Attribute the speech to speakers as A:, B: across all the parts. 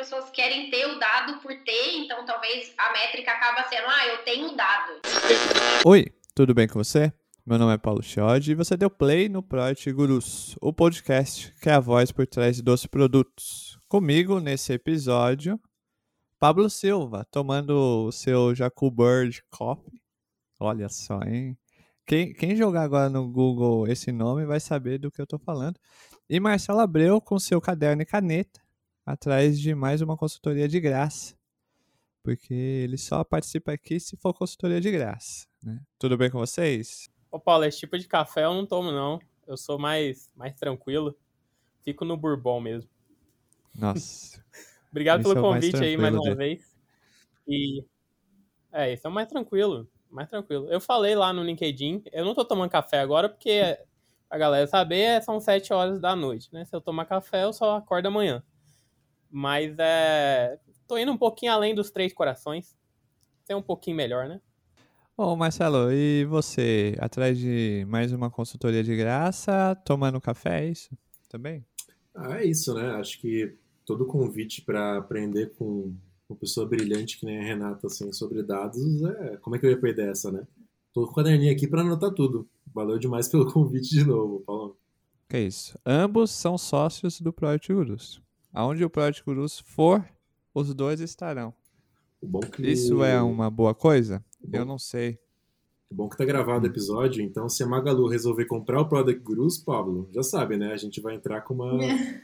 A: pessoas querem ter o dado por ter, então talvez a métrica acaba sendo, eu tenho o dado.
B: Oi, tudo bem com você? Meu nome é Paulo Chiodi e você deu play no Product Gurus, o podcast que é a voz por trás dos produtos. Comigo, nesse episódio, Pablo Silva, tomando o seu Jacu Bird Coffee. Olha só, hein? Quem jogar agora no Google esse nome vai saber do que eu tô falando. E Marcelo Abreu com seu caderno e caneta, atrás de mais uma consultoria de graça. Porque ele só participa aqui se for consultoria de graça, né? Tudo bem com vocês?
C: Ô Paulo, esse tipo de café eu não tomo não. Eu sou mais tranquilo. Fico no bourbon mesmo.
B: Nossa.
C: Obrigado pelo convite aí mais uma
B: dele.
C: vez. E esse é o mais tranquilo. Eu falei lá no LinkedIn, eu não tô tomando café agora porque a galera saber são 7 horas da noite, né? Se eu tomar café eu só acordo amanhã. Mas tô indo um pouquinho além dos 3 corações. Ser um pouquinho melhor, né?
B: Bom, Marcelo, e você? Atrás de mais uma consultoria de graça, tomando café, é isso? Também?
D: É isso, né? Acho que todo convite para aprender com uma pessoa brilhante que nem a Renata assim, sobre dados, como é que eu ia perder essa, né? Tô com o caderninho aqui para anotar tudo. Valeu demais pelo convite de novo, Paulo.
B: Que isso? Ambos são sócios do Product Gurus. Aonde o Product Gurus for, os dois estarão.
D: O bom que...
B: Isso é uma boa coisa? Eu não sei.
D: O bom que tá gravado o episódio, então se a Magalu resolver comprar o Product Gurus, Pablo, já sabe, né? A gente vai entrar com uma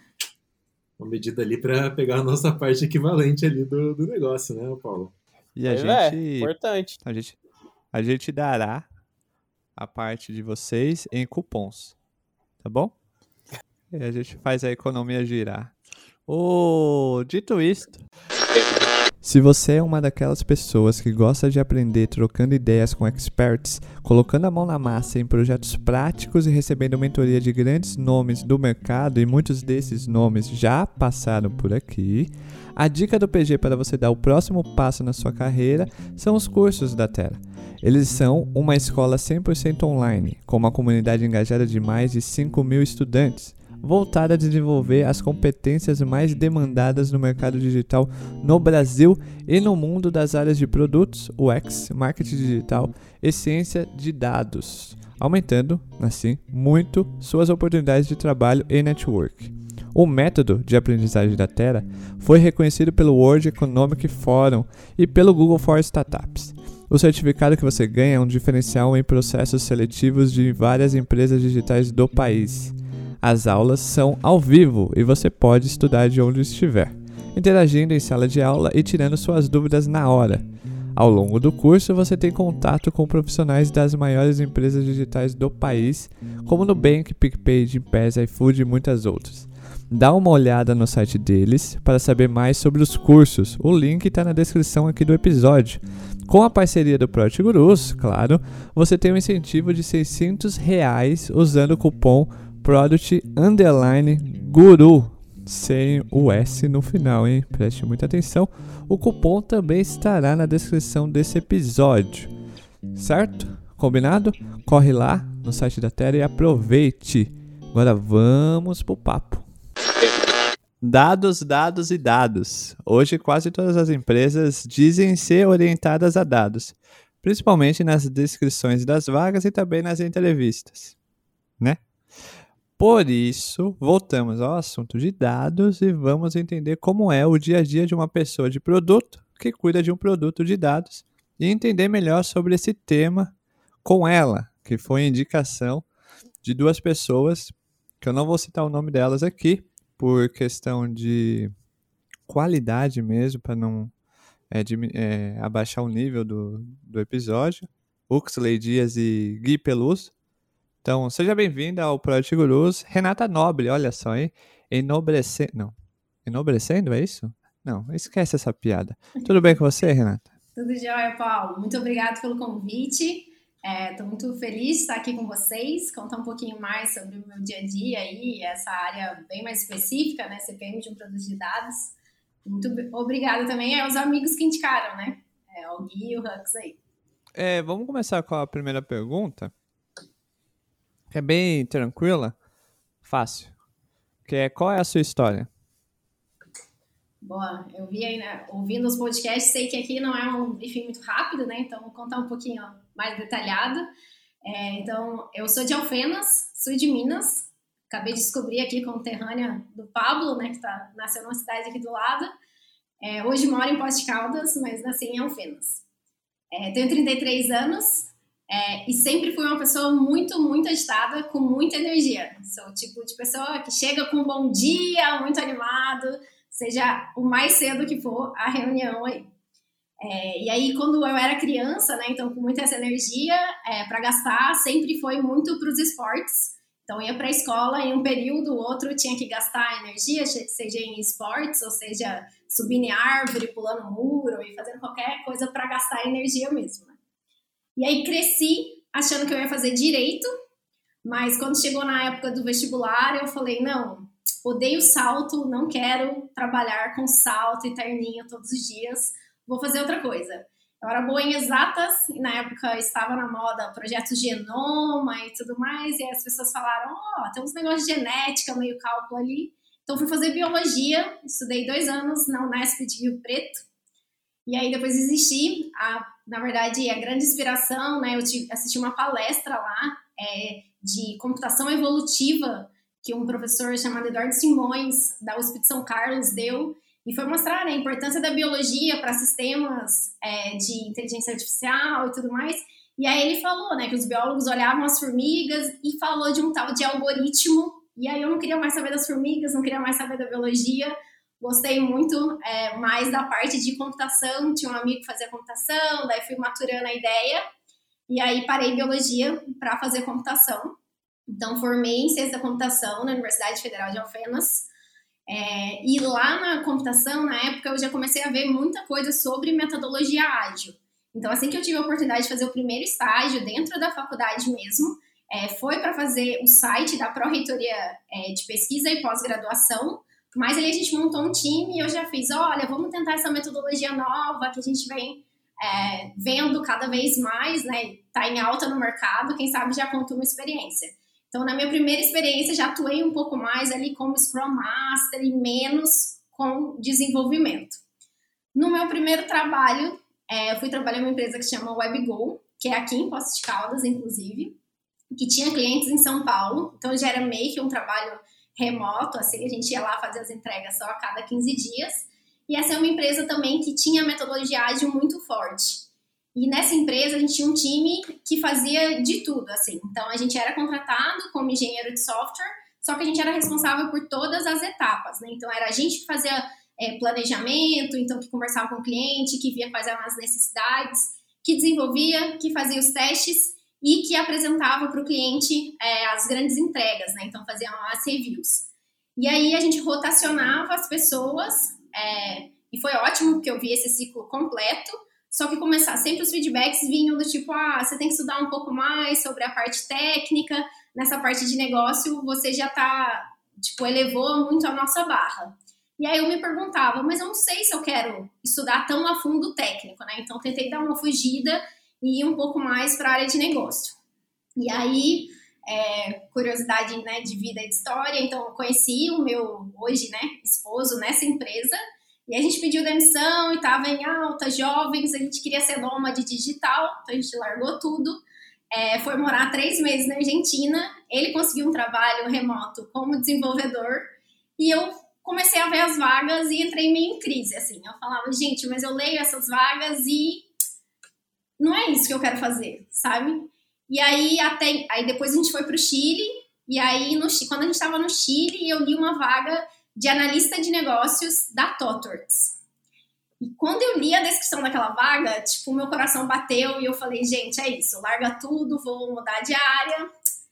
D: medida ali para pegar a nossa parte equivalente ali do negócio, né, Paulo?
B: E a gente...
C: importante.
B: A gente dará a parte de vocês em cupons, tá bom? E a gente faz a economia girar. Dito isto, se você é uma daquelas pessoas que gosta de aprender trocando ideias com experts, colocando a mão na massa em projetos práticos e recebendo mentoria de grandes nomes do mercado, e muitos desses nomes já passaram por aqui, a dica do PG para você dar o próximo passo na sua carreira são os cursos da Terra. Eles são uma escola 100% online, com uma comunidade engajada de mais de 5.000 estudantes, voltada a desenvolver as competências mais demandadas no mercado digital no Brasil e no mundo das áreas de produtos, UX, marketing digital e ciência de dados, aumentando, assim, muito suas oportunidades de trabalho e network. O método de aprendizagem da Terra foi reconhecido pelo World Economic Forum e pelo Google for Startups. O certificado que você ganha é um diferencial em processos seletivos de várias empresas digitais do país. As aulas são ao vivo e você pode estudar de onde estiver, interagindo em sala de aula e tirando suas dúvidas na hora. Ao longo do curso, você tem contato com profissionais das maiores empresas digitais do país, como Nubank, PicPay, Gympass, iFood e muitas outras. Dá uma olhada no site deles para saber mais sobre os cursos. O link está na descrição aqui do episódio. Com a parceria do Product Gurus, claro, você tem um incentivo de R$600 usando o cupom Product_Guru, sem o S no final, hein? Preste muita atenção. O cupom também estará na descrição desse episódio, certo? Combinado? Corre lá no site da Terra e aproveite. Agora vamos pro papo. Dados, dados e dados. Hoje quase todas as empresas dizem ser orientadas a dados, principalmente nas descrições das vagas e também nas entrevistas, né? Por isso, voltamos ao assunto de dados e vamos entender como é o dia a dia de uma pessoa de produto que cuida de um produto de dados e entender melhor sobre esse tema com ela, que foi indicação de 2 pessoas, que eu não vou citar o nome delas aqui, por questão de qualidade mesmo, para não abaixar o nível do episódio. Huxley Dias e Gui Peluso. Então, seja bem-vinda ao Product Gurus. Renata Nobre, olha só, hein? Enobrecendo, é isso? Não, esquece essa piada. Tudo bem com você, Renata?
A: Tudo jóia, Paulo. Muito obrigado pelo convite. Estou muito feliz de estar aqui com vocês, contar um pouquinho mais sobre o meu dia a dia aí, essa área bem mais específica, né? CPM de um produto de dados. Muito obrigada também aos amigos que indicaram, né? O Gui e o Hux aí.
B: Vamos começar com a primeira pergunta, que é bem tranquila, fácil, que é: qual é a sua história?
A: Boa, eu vi aí, né, ouvindo os podcasts, sei que aqui não é um briefing muito rápido, né? Então, vou contar um pouquinho mais detalhado. Então, eu sou de Alfenas, sul de Minas. Acabei de descobrir aqui, conterrânea do Pablo, né? Que nasceu numa cidade aqui do lado. Hoje moro em Poços de Caldas, mas nasci em Alfenas. Tenho 33 anos e sempre fui uma pessoa muito, muito agitada, com muita energia. Sou o tipo de pessoa que chega com um bom dia, muito animado, seja o mais cedo que for a reunião aí. E aí, quando eu era criança, né, então com muita essa energia para gastar, sempre foi muito para os esportes. Então, ia para a escola, em um período, o outro tinha que gastar energia, seja em esportes, ou seja, subindo em árvore, pulando muro e fazendo qualquer coisa para gastar energia mesmo. Né? E aí, cresci achando que eu ia fazer direito, mas quando chegou na época do vestibular, eu falei, não, odeio salto, não quero trabalhar com salto e terninho todos os dias, vou fazer outra coisa. Eu era boa em exatas, e na época estava na moda projetos de genoma e tudo mais, e aí as pessoas falaram, tem uns negócios de genética, meio cálculo ali. Então fui fazer biologia, estudei 2 anos na Unesp de Rio Preto, e aí depois desisti. Na verdade, a grande inspiração, né, eu assisti uma palestra lá de computação evolutiva, que um professor chamado Eduardo Simões, da USP de São Carlos, deu, e foi mostrar, né, a importância da biologia para sistemas de inteligência artificial e tudo mais. E aí ele falou, né, que os biólogos olhavam as formigas e falou de um tal de algoritmo. E aí eu não queria mais saber das formigas, não queria mais saber da biologia. Gostei muito mais da parte de computação. Tinha um amigo que fazia computação, daí fui maturando a ideia. E aí parei biologia para fazer computação. Então formei em ciência da computação na Universidade Federal de Alfenas. E lá na computação, na época, eu já comecei a ver muita coisa sobre metodologia ágil. Então, assim que eu tive a oportunidade de fazer o primeiro estágio dentro da faculdade mesmo, foi para fazer o site da Pró-Reitoria de Pesquisa e Pós-Graduação, mas ali a gente montou um time e eu já fiz, olha, vamos tentar essa metodologia nova que a gente vem vendo cada vez mais, né? Tá em alta no mercado, quem sabe já conta uma experiência. Então, na minha primeira experiência, já atuei um pouco mais ali como Scrum Master e menos com desenvolvimento. No meu primeiro trabalho, eu fui trabalhar em uma empresa que se chama WebGo, que é aqui em Poços de Caldas, inclusive, que tinha clientes em São Paulo. Então, já era meio que um trabalho remoto, assim, a gente ia lá fazer as entregas só a cada 15 dias. E essa é uma empresa também que tinha metodologia ágil muito forte. E nessa empresa a gente tinha um time que fazia de tudo, assim. Então a gente era contratado como engenheiro de software, só que a gente era responsável por todas as etapas, né? Então era a gente que fazia planejamento, então que conversava com o cliente, que via quais eram as necessidades, que desenvolvia, que fazia os testes e que apresentava para o cliente as grandes entregas, né? Então fazia as reviews. E aí a gente rotacionava as pessoas e foi ótimo porque eu vi esse ciclo completo. Só que sempre os feedbacks vinham do tipo, você tem que estudar um pouco mais sobre a parte técnica, nessa parte de negócio você já elevou muito a nossa barra. E aí eu me perguntava, mas eu não sei se eu quero estudar tão a fundo o técnico, né? Então tentei dar uma fugida e ir um pouco mais para a área de negócio. E aí, curiosidade, né, de vida e de história, então eu conheci o meu, hoje, né, esposo nessa empresa. E a gente pediu demissão e estava em alta, jovens, a gente queria ser nômade digital, então a gente largou tudo, foi morar 3 meses na Argentina, ele conseguiu um trabalho remoto como desenvolvedor e eu comecei a ver as vagas e entrei meio em crise, assim, eu falava, gente, mas eu leio essas vagas e não é isso que eu quero fazer, sabe? E aí, aí depois a gente foi para o Chile, e aí quando a gente estava no Chile, eu li uma vaga de analista de negócios da ThoughtWorks. E quando eu li a descrição daquela vaga, tipo, meu coração bateu e eu falei, gente, é isso, larga tudo, vou mudar de área.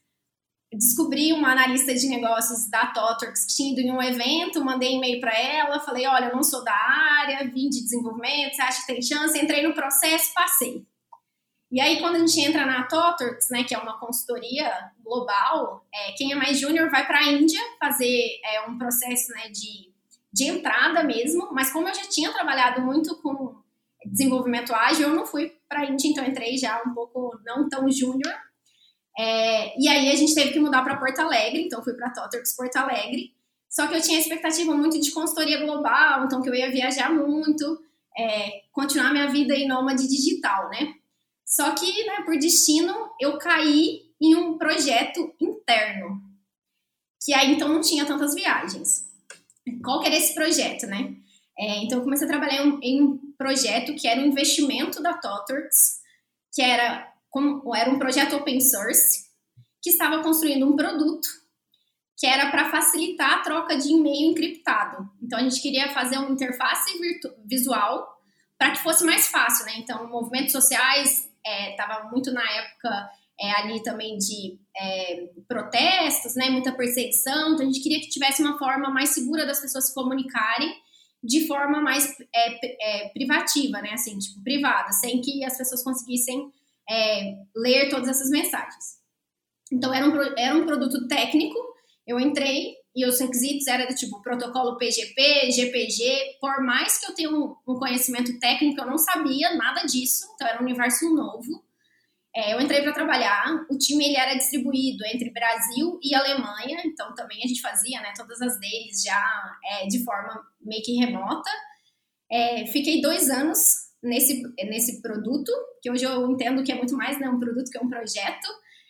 A: Descobri uma analista de negócios da ThoughtWorks que tinha ido em um evento, mandei e-mail para ela, falei, olha, eu não sou da área, vim de desenvolvimento, você acha que tem chance? Entrei no processo, passei. E aí, quando a gente entra na ThoughtWorks, né, que é uma consultoria global, quem é mais júnior vai para a Índia fazer um processo, né, de entrada mesmo, mas como eu já tinha trabalhado muito com desenvolvimento ágil, eu não fui para a Índia, então entrei já um pouco não tão júnior. E aí a gente teve que mudar para Porto Alegre, então fui para a ThoughtWorks Porto Alegre. Só que eu tinha expectativa muito de consultoria global, então que eu ia viajar muito, continuar minha vida em nômade digital, né? Só que, né, por destino, eu caí em um projeto interno, que aí então não tinha tantas viagens. Qual que era esse projeto, né? Então eu comecei a trabalhar em um projeto que era um investimento da TOTWORKS, que era um projeto open source, que estava construindo um produto que era para facilitar a troca de e-mail encriptado. Então a gente queria fazer uma interface visual para que fosse mais fácil, né? Então movimentos sociais estava muito na época ali também de protestos, né? Muita perseguição. Então a gente queria que tivesse uma forma mais segura das pessoas se comunicarem de forma mais privativa, né? Assim, tipo, privada, sem que as pessoas conseguissem ler todas essas mensagens. Então era um produto técnico. Eu entrei e os requisitos eram do tipo protocolo PGP, GPG. Por mais que eu tenha um conhecimento técnico, eu não sabia nada disso. Então era um universo novo. Eu entrei para trabalhar. O time ele era distribuído entre Brasil e Alemanha. Então também a gente fazia, né, todas as deles já de forma meio que remota. Fiquei 2 anos nesse produto, que hoje eu entendo que é muito mais, né, um produto que um projeto.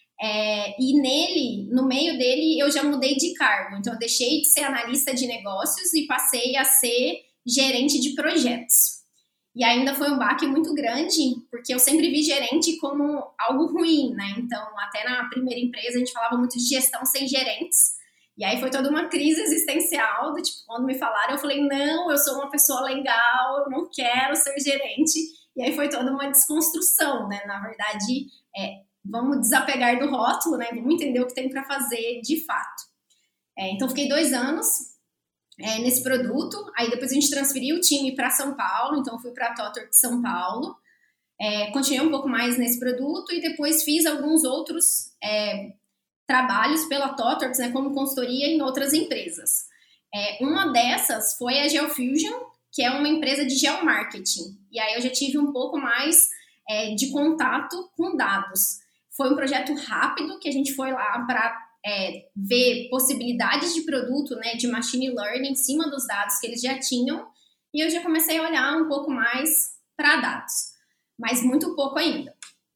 A: E nele, no meio dele, eu já mudei de cargo. Então, eu deixei de ser analista de negócios e passei a ser gerente de projetos. E ainda foi um baque muito grande, porque eu sempre vi gerente como algo ruim, né? Então, até na primeira empresa, a gente falava muito de gestão sem gerentes. E aí foi toda uma crise existencial, do tipo, quando me falaram, eu falei, não, eu sou uma pessoa legal, eu não quero ser gerente. E aí foi toda uma desconstrução, né? Na verdade, vamos desapegar do rótulo, né? Vamos entender o que tem para fazer de fato. Então, fiquei 2 anos nesse produto. Aí, depois a gente transferiu o time para São Paulo. Então, fui para a TOTWORKS São Paulo. Continuei um pouco mais nesse produto e depois fiz alguns outros trabalhos pela TOTWORKS, né, como consultoria em outras empresas. Uma dessas foi a GeoFusion, que é uma empresa de geomarketing. E aí, eu já tive um pouco mais de contato com dados. Foi um projeto rápido que a gente foi lá para ver possibilidades de produto, né, de machine learning em cima dos dados que eles já tinham, e eu já comecei a olhar um pouco mais para dados, mas muito pouco ainda.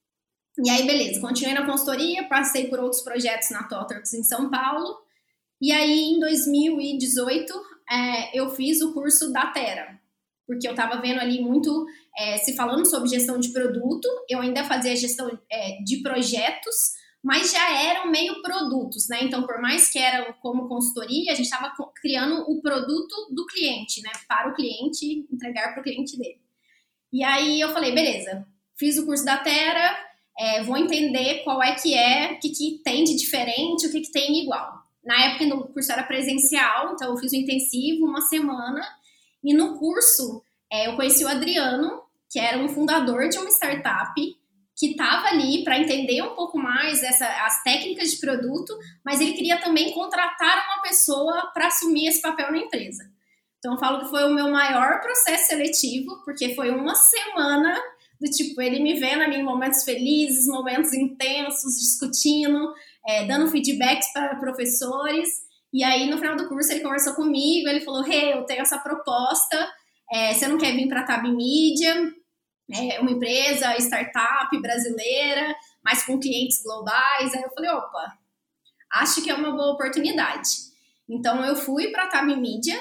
A: E aí, beleza, continuei na consultoria, passei por outros projetos na TOTWORKS em São Paulo, e aí em 2018 eu fiz o curso da Terra, porque eu estava vendo ali muito se falando sobre gestão de produto. Eu ainda fazia gestão de projetos, mas já eram meio produtos, né? Então, por mais que era como consultoria, a gente estava criando o produto do cliente, né? Para o cliente, entregar para o cliente dele. E aí eu falei, beleza, fiz o curso da Terra, vou entender qual o que tem de diferente, o que tem igual. Na época, o curso era presencial, então eu fiz o intensivo, 1 semana, e no curso eu conheci o Adriano, que era um fundador de uma startup, que estava ali para entender um pouco mais as técnicas de produto, mas ele queria também contratar uma pessoa para assumir esse papel na empresa. Então, eu falo que foi o meu maior processo seletivo, porque foi 1 semana do tipo, ele me vendo ali em momentos felizes, momentos intensos, discutindo, dando feedbacks para professores. E aí, no final do curso, ele conversou comigo, ele falou, eu tenho essa proposta, você não quer vir para a Tab Media? Uma empresa, startup brasileira, mas com clientes globais. Aí eu falei, opa, acho que é uma boa oportunidade. Então, eu fui para a Tab Media.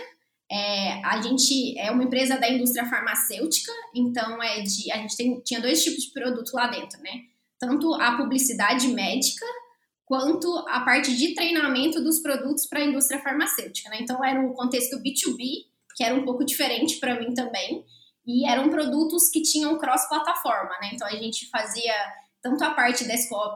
A: A gente é uma empresa da indústria farmacêutica, então a gente tinha 2 tipos de produto lá dentro, né? Tanto a publicidade médica, quanto a parte de treinamento dos produtos para a indústria farmacêutica, né? Então, era um contexto B2B, que era um pouco diferente para mim também, e eram produtos que tinham cross-plataforma, né? Então, a gente fazia tanto a parte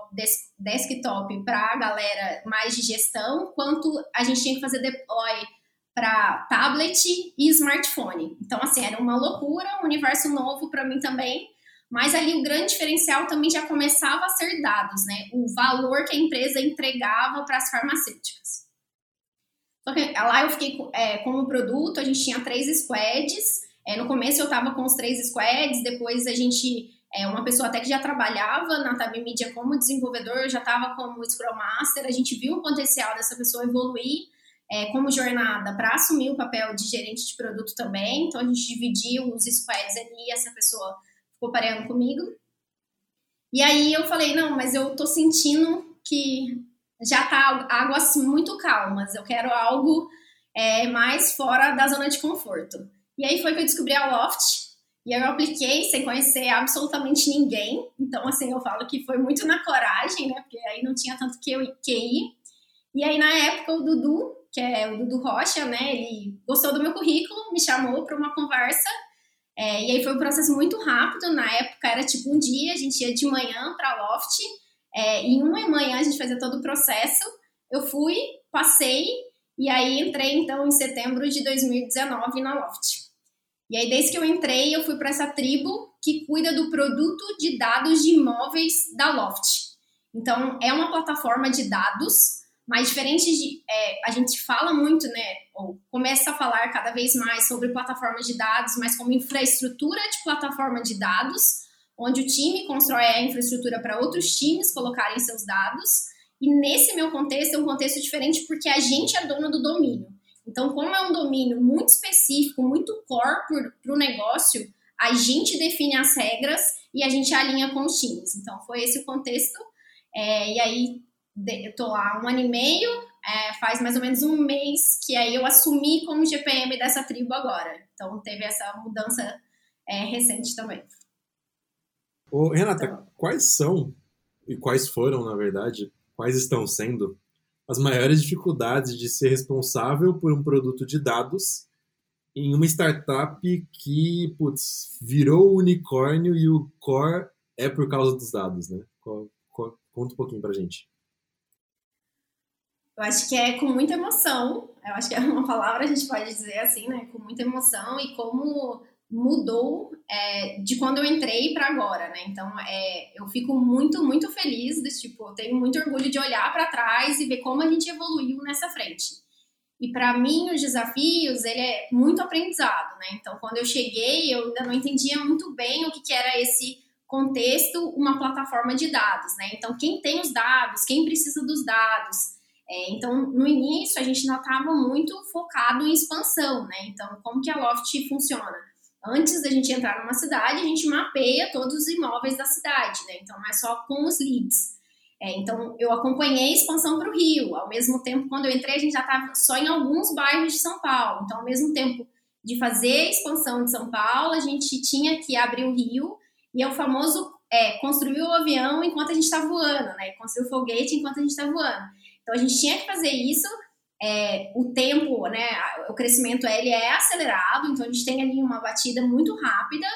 A: desktop para a galera mais de gestão, quanto a gente tinha que fazer deploy para tablet e smartphone. Então, assim, era uma loucura, um universo novo para mim também, mas ali o grande diferencial também já começava a ser dados, né? O valor que a empresa entregava para as farmacêuticas. Só que lá eu fiquei como produto, a gente tinha 3 squads. No começo eu estava com os 3 squads, depois a gente, uma pessoa até que já trabalhava na Tab Media como desenvolvedor, já estava como Scrum Master, a gente viu o potencial dessa pessoa evoluir, como jornada para assumir o papel de gerente de produto também. Então, a gente dividiu os squads ali e essa pessoa ficou pareando comigo. E aí eu falei, não, mas eu tô sentindo que já tá águas muito calmas, eu quero algo mais fora da zona de conforto. E aí foi que eu descobri a Loft, e eu apliquei sem conhecer absolutamente ninguém. Então, assim, eu falo que foi muito na coragem, né, porque aí não tinha tanto QI. E aí, na época, o Dudu, que é o Dudu Rocha, né, ele gostou do meu currículo, me chamou para uma conversa. E aí foi um processo muito rápido. Na época era tipo um dia, a gente ia de manhã para a Loft, em uma manhã a gente fazia todo o processo. Eu fui, passei, e aí entrei então em setembro de 2019 na Loft. E aí desde que eu entrei, eu fui para essa tribo que cuida do produto de dados de imóveis da Loft. Então é uma plataforma de dados, mas diferente de... a gente fala muito, né, ou começa a falar cada vez mais sobre plataformas de dados, mas como infraestrutura de plataforma de dados, onde o time constrói a infraestrutura para outros times colocarem seus dados. E nesse meu contexto, é um contexto diferente porque a gente é dono do domínio. Então, como é um domínio muito específico, muito core para o negócio, a gente define as regras e a gente alinha com os times. Então, foi esse o contexto. E aí, eu tô lá 1 ano e meio, faz mais ou menos um mês que aí eu assumi como GPM dessa tribo agora. Então, teve essa mudança recente também.
D: Ô, Renata, quais são, e quais foram, na verdade, quais estão sendo as maiores dificuldades de ser responsável por um produto de dados em uma startup que, virou unicórnio e o core é por causa dos dados, né? Conta um pouquinho pra gente.
A: Eu acho que é com muita emoção. Eu acho que é uma palavra, a gente pode dizer assim, né? Com muita emoção e como mudou de quando eu entrei para agora, né? Então, eu fico muito, muito feliz eu tenho muito orgulho de olhar para trás e ver como a gente evoluiu nessa frente. E para mim, os desafios, ele é muito aprendizado, né? Então, quando eu cheguei, eu ainda não entendia muito bem o que era esse contexto, uma plataforma de dados, né? Então, quem tem os dados, quem precisa dos dados. Então, no início, a gente ainda estava muito focado em expansão, né? Então, como que a Loft funciona? Antes da gente entrar numa cidade, a gente mapeia todos os imóveis da cidade, né? Então, não é só com os leads. Então, eu acompanhei a expansão para o Rio. Ao mesmo tempo, quando eu entrei, a gente já estava só em alguns bairros de São Paulo. Então, ao mesmo tempo de fazer a expansão de São Paulo, a gente tinha que abrir o Rio. E é o famoso construir o avião enquanto a gente está voando, né? Construir o foguete enquanto a gente está voando. Então, a gente tinha que fazer isso. O tempo, né, o crescimento ele é acelerado, então a gente tem ali uma batida muito rápida,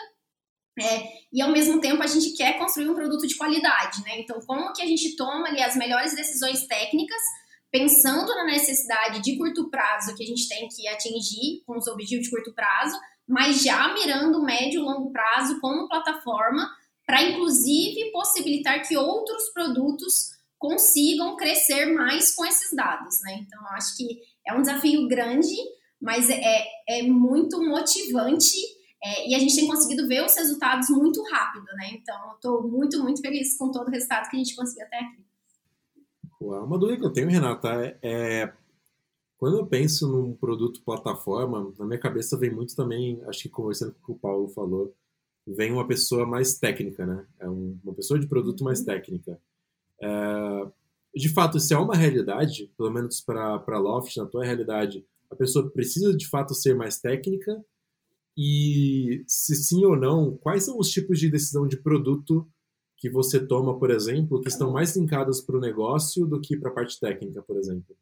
A: e ao mesmo tempo a gente quer construir um produto de qualidade, né? Então, como que a gente toma ali as melhores decisões técnicas, pensando na necessidade de curto prazo que a gente tem que atingir com os objetivos de curto prazo, mas já mirando médio e longo prazo como plataforma para, inclusive, possibilitar que outros produtos consigam crescer mais com esses dados, né? Então, eu acho que é um desafio grande, mas é muito motivante e a gente tem conseguido ver os resultados muito rápido, né? Então, eu estou muito, muito feliz com todo o resultado que a gente conseguiu até aqui.
D: Uma dúvida que eu tenho, Renata, quando eu penso num produto plataforma, na minha cabeça vem muito também, acho que conversando com o que o Paulo falou, vem uma pessoa mais técnica, né? Uma pessoa de produto mais técnica. De fato, se é uma realidade, pelo menos para a Loft, na tua realidade, a pessoa precisa de fato ser mais técnica? E se sim ou não, quais são os tipos de decisão de produto que você toma, por exemplo, que estão mais linkadas para o negócio do que para a parte técnica, por exemplo?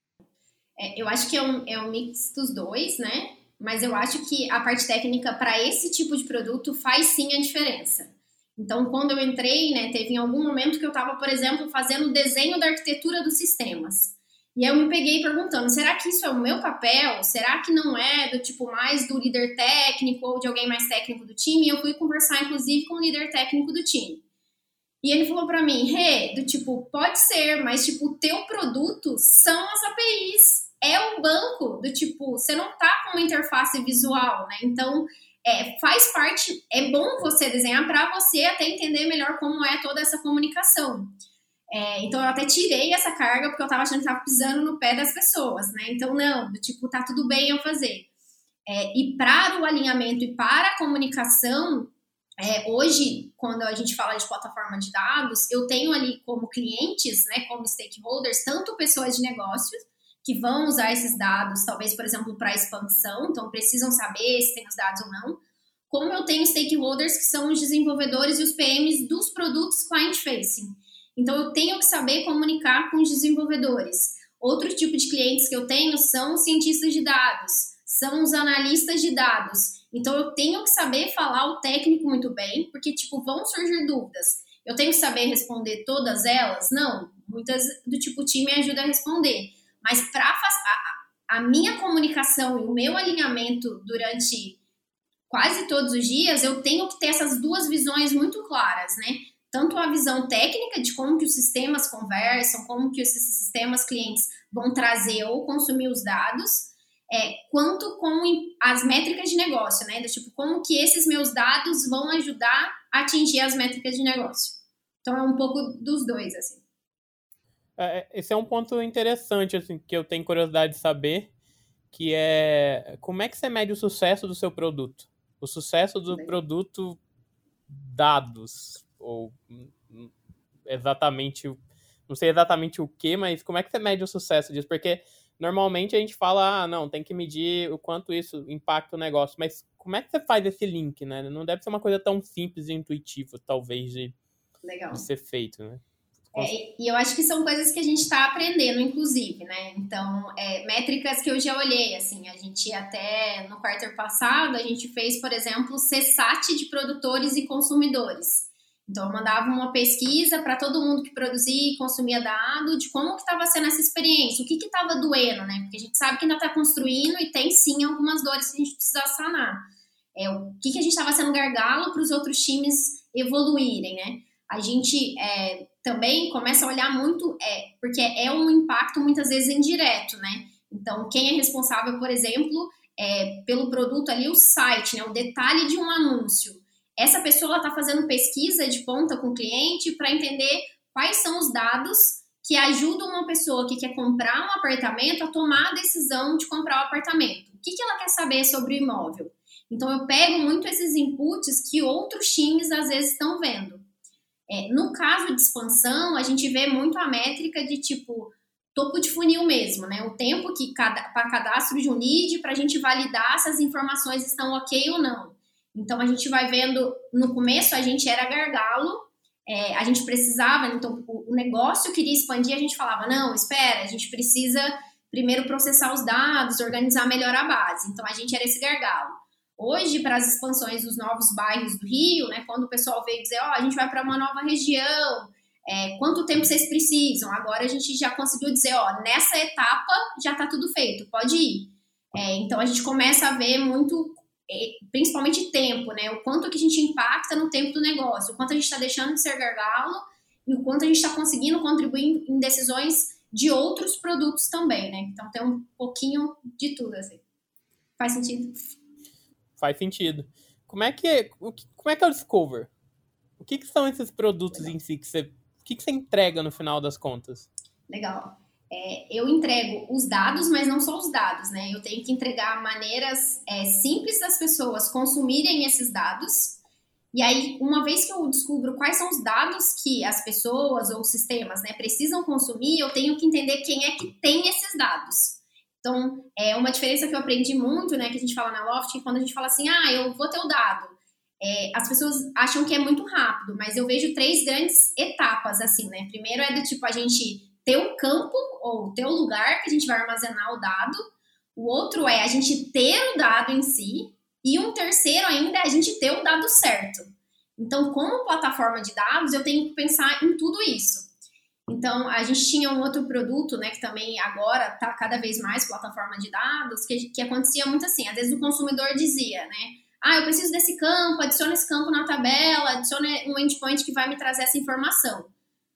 A: Eu acho que é um mix dos dois, né? Mas eu acho que a parte técnica para esse tipo de produto faz sim a diferença. Então, quando eu entrei, né, teve em algum momento que eu estava, por exemplo, fazendo o desenho da arquitetura dos sistemas. E aí eu me peguei perguntando, será que isso é o meu papel? Será que não é do tipo mais do líder técnico ou de alguém mais técnico do time? E eu fui conversar, inclusive, com o líder técnico do time. E ele falou para mim, do tipo, pode ser, mas tipo, o teu produto são as APIs. É o banco, do tipo, você não tá com uma interface visual, né? Então, faz parte, é bom você desenhar para você até entender melhor como é toda essa comunicação. Então eu até tirei essa carga porque eu tava achando que tava pisando no pé das pessoas, né? Então não, do tipo, tá tudo bem eu fazer. E para o alinhamento e para a comunicação, hoje, quando a gente fala de plataforma de dados, eu tenho ali como clientes, né, como stakeholders, tanto pessoas de negócios que vão usar esses dados, talvez, por exemplo, para expansão, então precisam saber se tem os dados ou não, como eu tenho stakeholders que são os desenvolvedores e os PMs dos produtos client-facing. Então, eu tenho que saber comunicar com os desenvolvedores. Outro tipo de clientes que eu tenho são os cientistas de dados, são os analistas de dados. Então, eu tenho que saber falar o técnico muito bem, porque, tipo, vão surgir dúvidas. Eu tenho que saber responder todas elas? Não. Muitas do tipo, o time ajuda a responder. Mas para a minha comunicação e o meu alinhamento durante quase todos os dias, eu tenho que ter essas duas visões muito claras, né? Tanto a visão técnica de como que os sistemas conversam, como que esses sistemas clientes vão trazer ou consumir os dados, quanto com as métricas de negócio, né? Do tipo, como que esses meus dados vão ajudar a atingir as métricas de negócio. Então, é um pouco dos dois, assim.
C: Esse é um ponto interessante, assim, que eu tenho curiosidade de saber, que é como é que você mede o sucesso do seu produto? O sucesso do produto dados, ou exatamente, não sei exatamente o que, mas como é que você mede o sucesso disso? Porque normalmente a gente fala, não, tem que medir o quanto isso impacta o negócio, mas como é que você faz esse link, né? Não deve ser uma coisa tão simples e intuitiva, talvez, de ser feito, né?
A: E eu acho que são coisas que a gente está aprendendo, inclusive, né? Então, métricas que eu já olhei, assim, a gente até no quarter passado, a gente fez, por exemplo, CSAT de produtores e consumidores. Então, eu mandava uma pesquisa para todo mundo que produzia e consumia dado de como que estava sendo essa experiência, o que estava doendo, né? Porque a gente sabe que ainda está construindo e tem, sim, algumas dores que a gente precisa sanar. O que a gente estava sendo gargalo para os outros times evoluírem, né? A gente também começa a olhar muito, porque é um impacto muitas vezes indireto, né? Então, quem é responsável, por exemplo, pelo produto ali, o site, né? O detalhe de um anúncio. Essa pessoa está fazendo pesquisa de ponta com o cliente para entender quais são os dados que ajudam uma pessoa que quer comprar um apartamento a tomar a decisão de comprar o apartamento. O que ela quer saber sobre o imóvel? Então, eu pego muito esses inputs que outros times, às vezes, estão vendo. No caso de expansão, a gente vê muito a métrica de, tipo, topo de funil mesmo, né? O tempo que para cadastro de um lead, para a gente validar se as informações estão ok ou não. Então, a gente vai vendo, no começo, a gente era gargalo, a gente precisava, então, o negócio queria expandir, a gente falava, não, espera, a gente precisa primeiro processar os dados, organizar melhor a base. Então, a gente era esse gargalo. Hoje, para as expansões dos novos bairros do Rio, né, quando o pessoal veio dizer, a gente vai para uma nova região, quanto tempo vocês precisam? Agora a gente já conseguiu dizer, nessa etapa já está tudo feito, pode ir. Então, a gente começa a ver muito, principalmente tempo, né, o quanto que a gente impacta no tempo do negócio, o quanto a gente está deixando de ser gargalo e o quanto a gente está conseguindo contribuir em decisões de outros produtos também, né? Então, tem um pouquinho de tudo, assim. Faz sentido?
C: Faz sentido. Como é que é o Discover? O que são esses produtos em si? O que você entrega no final das contas?
A: Legal. Eu entrego os dados, mas não só os dados, né? Eu tenho que entregar maneiras simples das pessoas consumirem esses dados. E aí, uma vez que eu descubro quais são os dados que as pessoas ou os sistemas, né, precisam consumir, eu tenho que entender quem é que tem esses dados. Então, uma diferença que eu aprendi muito, né, que a gente fala na Loft, que quando a gente fala assim, eu vou ter o dado, as pessoas acham que é muito rápido, mas eu vejo 3 grandes etapas, assim, né? Primeiro é do tipo, a gente ter um campo, ou ter o lugar que a gente vai armazenar o dado. O outro é a gente ter o dado em si. E um terceiro ainda é a gente ter o dado certo. Então, como plataforma de dados, eu tenho que pensar em tudo isso. Então, a gente tinha um outro produto, né, que também agora está cada vez mais plataforma de dados, que acontecia muito assim. Às vezes o consumidor dizia, né, eu preciso desse campo, adiciona esse campo na tabela, adiciona um endpoint que vai me trazer essa informação.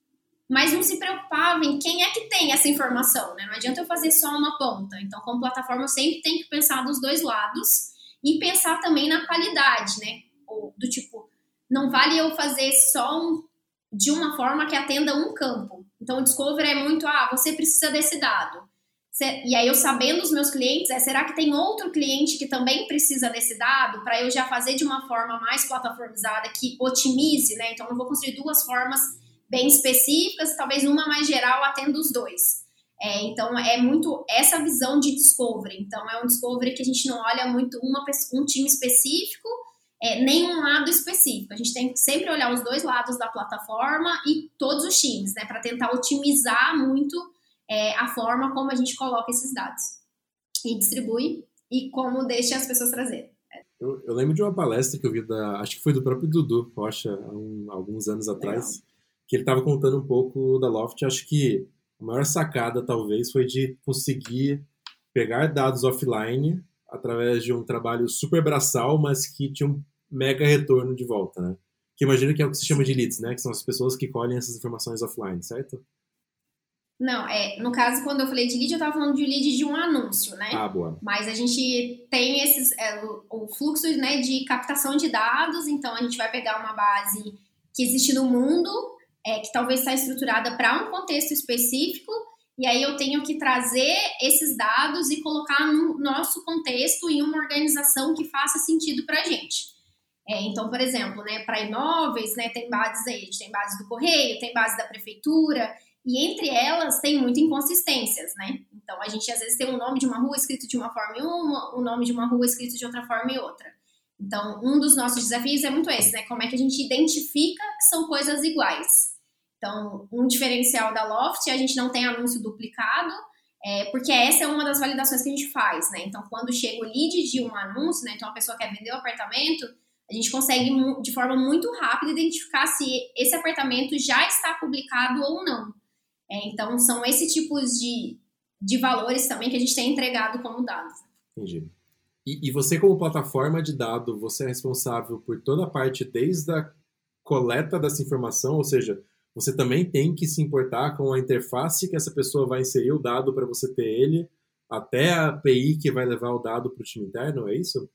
A: Mas não se preocupava em quem é que tem essa informação, né? Não adianta eu fazer só uma ponta. Então, como plataforma, eu sempre tenho que pensar dos dois lados e pensar também na qualidade, né? Do tipo, não vale eu fazer só de uma forma que atenda um campo. Então, o Discovery é muito, você precisa desse dado. E aí, eu sabendo os meus clientes, será que tem outro cliente que também precisa desse dado para eu já fazer de uma forma mais plataformizada, que otimize, né? Então, eu vou construir duas formas bem específicas, talvez uma mais geral atenda os dois. Então, é muito essa visão de Discovery. Então, é um Discovery que a gente não olha muito um time específico, nem um lado específico. A gente tem que sempre olhar os dois lados da plataforma e todos os times, né? Para tentar otimizar muito a forma como a gente coloca esses dados e distribui e como deixa as pessoas trazerem.
D: Eu lembro de uma palestra que eu vi, acho que foi do próprio Dudu Rocha, alguns anos atrás, legal, que ele estava contando um pouco da Loft. Acho que a maior sacada, talvez, foi de conseguir pegar dados offline através de um trabalho super braçal, mas que tinha um mega retorno de volta, né? Que imagino que é o que se chama de leads, né? Que são as pessoas que colhem essas informações offline, certo?
A: Não, no caso, quando eu falei de lead, eu estava falando de lead de um anúncio, né?
D: Boa.
A: Mas a gente tem o fluxo, né, de captação de dados, então a gente vai pegar uma base que existe no mundo, que talvez está estruturada para um contexto específico, e aí eu tenho que trazer esses dados e colocar no nosso contexto em uma organização que faça sentido para a gente. Então, por exemplo, né, para imóveis, né, tem bases aí, a gente tem base do correio, tem base da prefeitura, e entre elas tem muitas inconsistências, né? Então, a gente às vezes tem um nome de uma rua escrito de uma forma em uma, o nome de uma rua escrito de outra forma em outra. Então, um dos nossos desafios é muito esse, né? Como é que a gente identifica que são coisas iguais? Então, um diferencial da Loft é a gente não tem anúncio duplicado, porque essa é uma das validações que a gente faz, né? Então, quando chega o lead de um anúncio, né? Então, a pessoa quer vender o apartamento, a gente consegue, de forma muito rápida, identificar se esse apartamento já está publicado ou não. Então, são esses tipos de valores também que a gente tem entregado como dados.
D: Entendi. E você, como plataforma de dados, você é responsável por toda a parte desde a coleta dessa informação, ou seja, você também tem que se importar com a interface que essa pessoa vai inserir o dado para você ter ele, até a API que vai levar o dado para o time interno, é isso?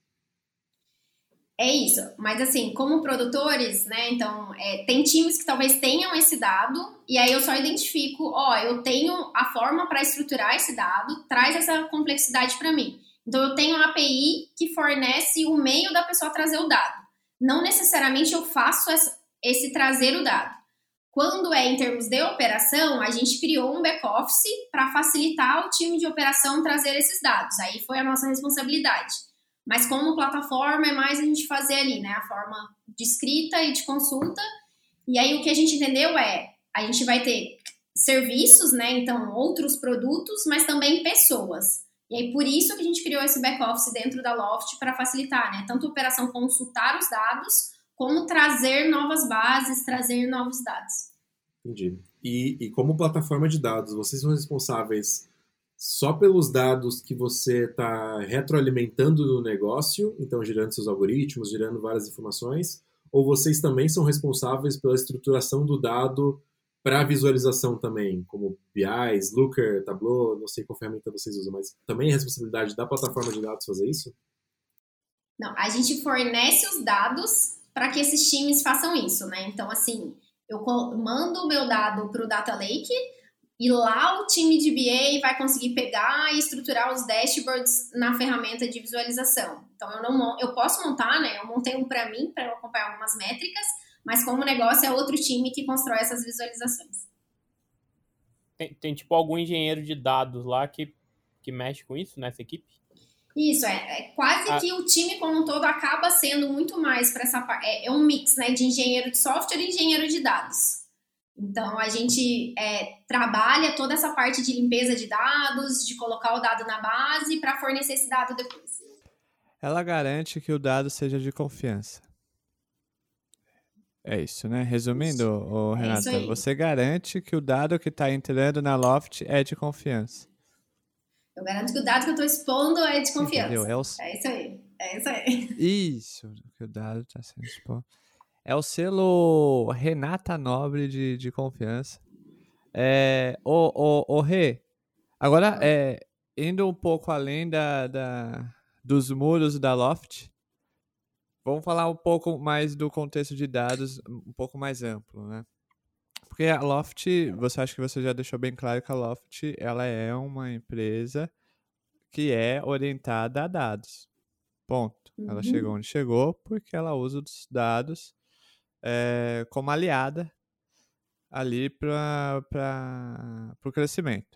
A: É isso, mas assim, como produtores, né, então, tem times que talvez tenham esse dado, e aí eu só identifico, eu tenho a forma para estruturar esse dado, traz essa complexidade para mim. Então, eu tenho a API que fornece o meio da pessoa trazer o dado. Não necessariamente eu faço esse trazer o dado. Quando em termos de operação, a gente criou um back-office para facilitar o time de operação trazer esses dados. Aí foi a nossa responsabilidade. Mas como plataforma é mais a gente fazer ali, né? A forma de escrita e de consulta. E aí o que a gente entendeu a gente vai ter serviços, né? Então, outros produtos, mas também pessoas. E aí por isso que a gente criou esse back-office dentro da Loft para facilitar, né? Tanto a operação consultar os dados, como trazer novas bases, trazer novos dados.
D: Entendi. E como plataforma de dados, vocês são responsáveis só pelos dados que você está retroalimentando no negócio, então gerando seus algoritmos, gerando várias informações, ou vocês também são responsáveis pela estruturação do dado para visualização também, como BIs, Looker, Tableau, não sei qual ferramenta vocês usam, mas também é responsabilidade da plataforma de dados fazer isso?
A: Não, a gente fornece os dados para que esses times façam isso, né? Então, assim, eu mando o meu dado para o Data Lake, e lá o time de BA vai conseguir pegar e estruturar os dashboards na ferramenta de visualização. Então, eu posso montar, né? Eu montei um para mim, para eu acompanhar algumas métricas, mas como negócio é outro time que constrói essas visualizações.
C: Tem tipo algum engenheiro de dados lá que mexe com isso nessa equipe?
A: Isso, quase que o time como um todo acaba sendo muito mais para essa parte. É um mix, né, de engenheiro de software e engenheiro de dados. Então, a gente trabalha toda essa parte de limpeza de dados, de colocar o dado na base para fornecer esse dado depois.
B: Ela garante que o dado seja de confiança. É isso, né? Resumindo, Renata, você garante que o dado que está entrando na Loft é de confiança.
A: Eu garanto que o dado que eu estou expondo é de confiança.
B: Entendeu?
A: É isso aí.
B: Isso, que o dado está sendo exposto. É o selo Renata Nobre de confiança. Rê, agora, indo um pouco além dos muros da Loft, vamos falar um pouco mais do contexto de dados, um pouco mais amplo, né? Porque a Loft, você acha que você já deixou bem claro que a Loft, ela é uma empresa que é orientada a dados. Ponto. Ela chegou onde chegou porque ela usa os dados como aliada ali para o crescimento.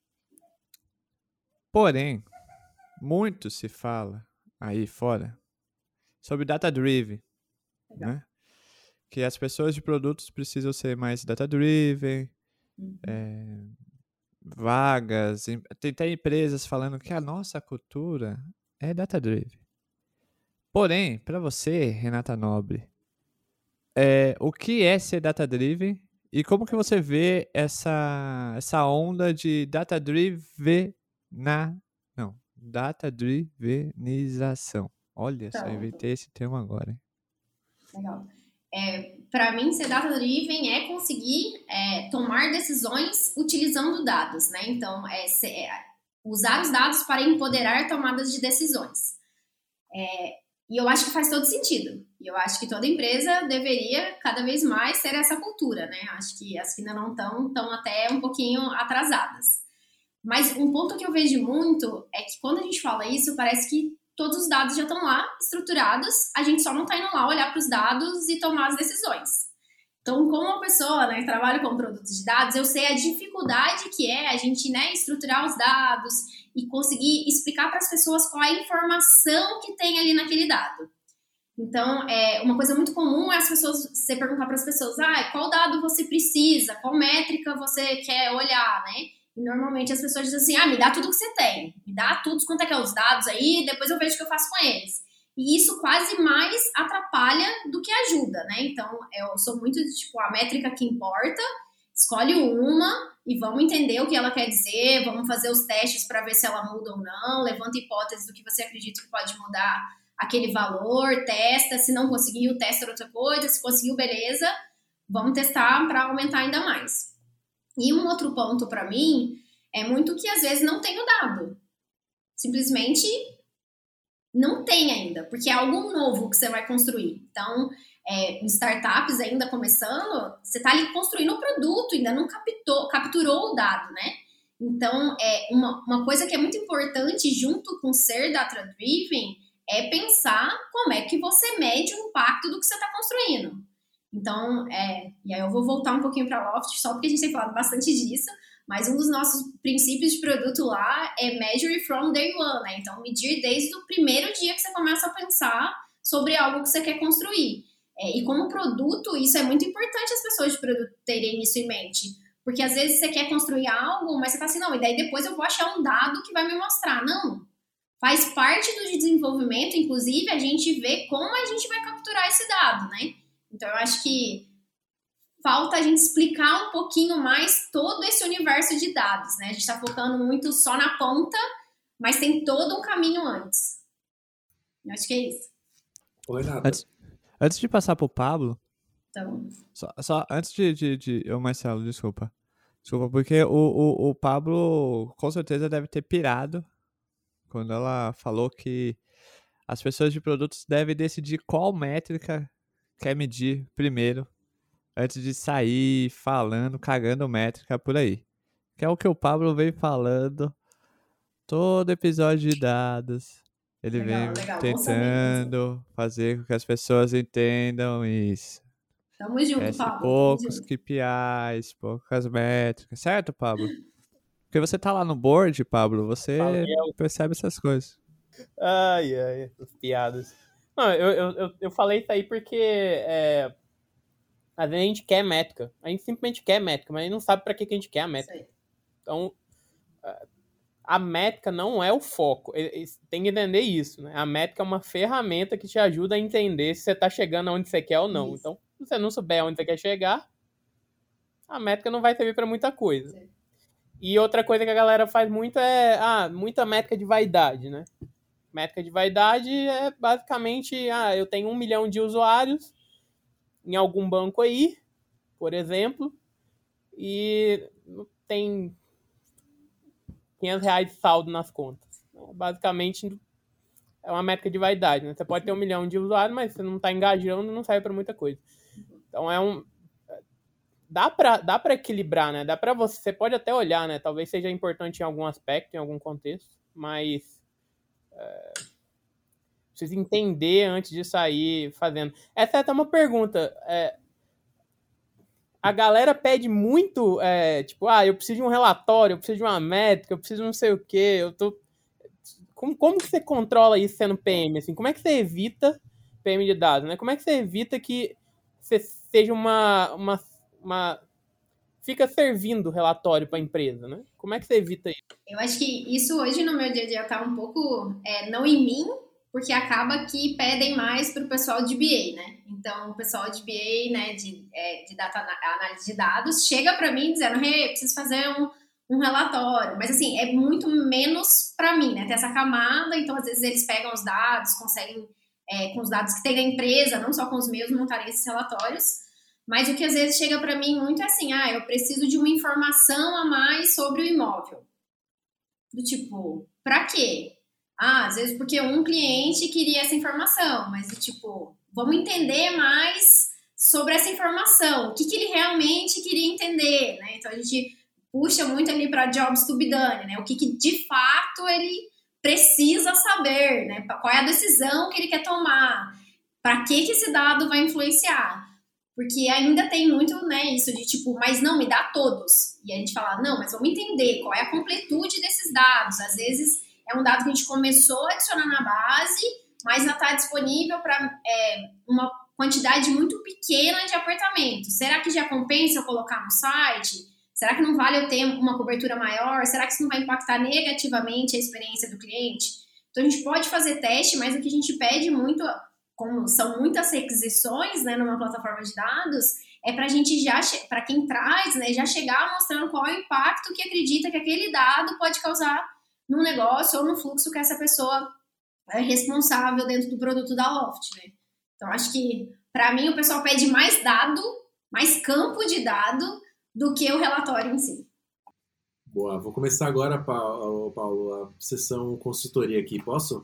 B: Porém, muito se fala aí fora sobre data-driven, né? Que as pessoas de produtos precisam ser mais data-driven, vagas. Tem até empresas falando que a nossa cultura é data-driven. Porém, para você, Renata Nobre, o que é ser data-driven e como que você vê essa onda de data-drivenização? Olha só, inventei esse termo agora, hein?
A: Legal. Para mim, ser data-driven é conseguir tomar decisões utilizando dados, né? Então, usar os dados para empoderar tomadas de decisões. E eu acho que faz todo sentido. E eu acho que toda empresa deveria, cada vez mais, ter essa cultura, né? Acho que as que ainda não estão até um pouquinho atrasadas. Mas um ponto que eu vejo muito é que quando a gente fala isso, parece que todos os dados já estão lá, estruturados, a gente só não está indo lá olhar para os dados e tomar as decisões. Então, como uma pessoa, né, que trabalha com produtos de dados, eu sei a dificuldade que é a gente, né, estruturar os dados e conseguir explicar para as pessoas qual é a informação que tem ali naquele dado. Então, uma coisa muito comum é você perguntar para as pessoas, qual dado você precisa, qual métrica você quer olhar, né? E normalmente as pessoas dizem assim, me dá tudo que você tem, me dá tudo quanto é que é os dados aí, depois eu vejo o que eu faço com eles. E isso quase mais atrapalha do que ajuda, né? Então, eu sou muito tipo, a métrica que importa, escolhe uma e vamos entender o que ela quer dizer, vamos fazer os testes para ver se ela muda ou não, levanta hipóteses do que você acredita que pode mudar aquele valor, testa, se não conseguiu, testa outra coisa, se conseguiu, beleza, vamos testar para aumentar ainda mais. E um outro ponto para mim é muito que às vezes não tenho dado. Simplesmente não tem ainda, porque é algo novo que você vai construir. Então, em startups ainda começando, você está ali construindo o produto, ainda não capturou o dado, né? Então, uma coisa que é muito importante junto com ser data-driven é pensar como é que você mede o impacto do que você está construindo. Então, e aí eu vou voltar um pouquinho para a Loft, só porque a gente tem falado bastante disso, mas um dos nossos princípios de produto lá é measure from day one, né? Então, medir desde o primeiro dia que você começa a pensar sobre algo que você quer construir. E como produto, isso é muito importante as pessoas de produto terem isso em mente. Porque às vezes você quer construir algo, mas você tá assim, não, e daí depois eu vou achar um dado que vai me mostrar. Não. Faz parte do desenvolvimento, inclusive, a gente vê como a gente vai capturar esse dado, né? Então, eu acho que falta a gente explicar um pouquinho mais todo esse universo de dados, né? A gente está focando muito só na ponta, mas tem todo um caminho antes. Eu acho que é isso.
D: Oi, Nata.
B: Antes de passar pro Pablo,
A: Então,
B: só antes de Marcelo, desculpa. Desculpa, porque o Pablo com certeza deve ter pirado quando ela falou que as pessoas de produtos devem decidir qual métrica quer medir primeiro, antes de sair falando, cagando métrica por aí. Que é o que o Pablo vem falando todo episódio de dados. Ele
A: legal,
B: vem
A: tentando
B: fazer com que as pessoas entendam isso.
A: Tamo junto, Pablo.
B: Poucos KPIs, poucas métricas. Certo, Pablo? Porque você tá lá no board, Pablo, você percebe essas coisas.
C: Ai, essas piadas. Não, eu falei isso aí porque às vezes a gente quer métrica. A gente simplesmente quer métrica, mas a gente não sabe pra que a gente quer a métrica. Então, a métrica não é o foco. Tem que entender isso, né? A métrica é uma ferramenta que te ajuda a entender se você tá chegando aonde você quer ou não. Isso. Então, se você não souber aonde você quer chegar, a métrica não vai servir pra muita coisa. Sim. E outra coisa que a galera faz muito muita métrica de vaidade, né? Métrica de vaidade é basicamente, eu tenho 1 milhão de usuários em algum banco aí, por exemplo, e tem R$500 de saldo nas contas. Basicamente, é uma métrica de vaidade, né? Você pode ter 1 milhão de usuários, mas se não está engajando, não serve para muita coisa. Então, dá pra equilibrar, né? Dá pra você pode até olhar, né? Talvez seja importante em algum aspecto, em algum contexto, mas precisa entender antes de sair fazendo. Essa é até uma pergunta. A galera pede muito, tipo, eu preciso de um relatório, eu preciso de uma métrica, eu preciso de não sei o quê, Como que você controla isso sendo PM? Assim? Como é que você evita PM de dados, né? Como é que você evita que você seja fica servindo relatório para a empresa, né? Como é que você evita isso?
A: Eu acho que isso hoje no meu dia a dia tá um pouco não em mim, porque acaba que pedem mais para o pessoal de BA, né? Então, o pessoal de BA, né, de data análise de dados, chega para mim dizendo, hey, preciso fazer um relatório. Mas, assim, é muito menos para mim, né? Tem essa camada, então, às vezes, eles pegam os dados, conseguem, com os dados que tem da empresa, não só com os meus, montarem esses relatórios. Mas o que, às vezes, chega para mim muito é assim, eu preciso de uma informação a mais sobre o imóvel. Do tipo, para quê? Às vezes porque um cliente queria essa informação, mas tipo, vamos entender mais sobre essa informação, o que ele realmente queria entender, né? Então a gente puxa muito ali para jobs to be done, né? O que de fato ele precisa saber, né? Qual é a decisão que ele quer tomar, para que esse dado vai influenciar. Porque ainda tem muito, né, isso de tipo, mas não, me dá todos. E a gente fala, não, mas vamos entender qual é a completude desses dados. Às vezes é um dado que a gente começou a adicionar na base, mas já está disponível para uma quantidade muito pequena de apartamentos. Será que já compensa eu colocar no site? Será que não vale eu ter uma cobertura maior? Será que isso não vai impactar negativamente a experiência do cliente? Então a gente pode fazer teste, mas o que a gente pede muito, como são muitas requisições, né, numa plataforma de dados, é para a gente para quem traz, né, já chegar mostrando qual é o impacto que acredita que aquele dado pode causar num negócio ou no fluxo que essa pessoa é responsável dentro do produto da Loft, né? Então, acho que, para mim, o pessoal pede mais dado, mais campo de dado, do que o relatório em si.
D: Boa, vou começar agora, Paulo, a sessão consultoria aqui, posso?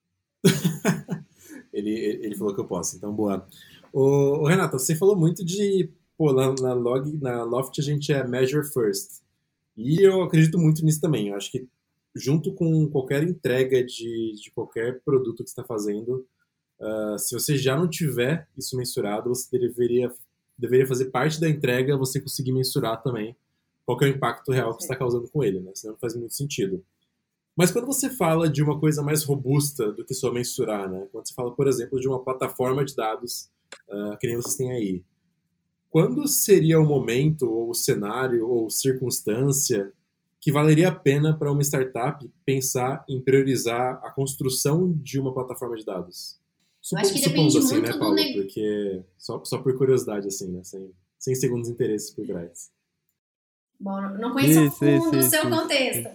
D: Ele falou que eu posso, então boa. Ô, Renata, você falou muito de, na Loft a gente é measure first. E eu acredito muito nisso também. Eu acho que junto com qualquer entrega de qualquer produto que você está fazendo, se você já não tiver isso mensurado, você deveria fazer parte da entrega, você conseguir mensurar também qual que é o impacto real que você está causando com ele, né? Senão não faz muito sentido. Mas quando você fala de uma coisa mais robusta do que só mensurar, né? Quando você fala, por exemplo, de uma plataforma de dados que nem vocês têm aí, quando seria o momento, ou o cenário, ou circunstância que valeria a pena para uma startup pensar em priorizar a construção de uma plataforma de dados?
A: Acho que depende
D: assim,
A: muito
D: né, Paulo? Porque só por curiosidade, assim, né? Sem segundos interesses por trás.
A: Bom, não conheço a fundo o seu contexto.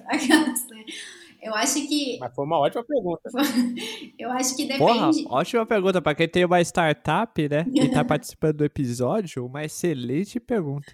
A: Eu acho que...
C: Mas foi uma ótima pergunta.
A: Eu acho que depende...
B: Porra, ótima pergunta. Para quem tem uma startup, né, e tá participando do episódio, uma excelente pergunta.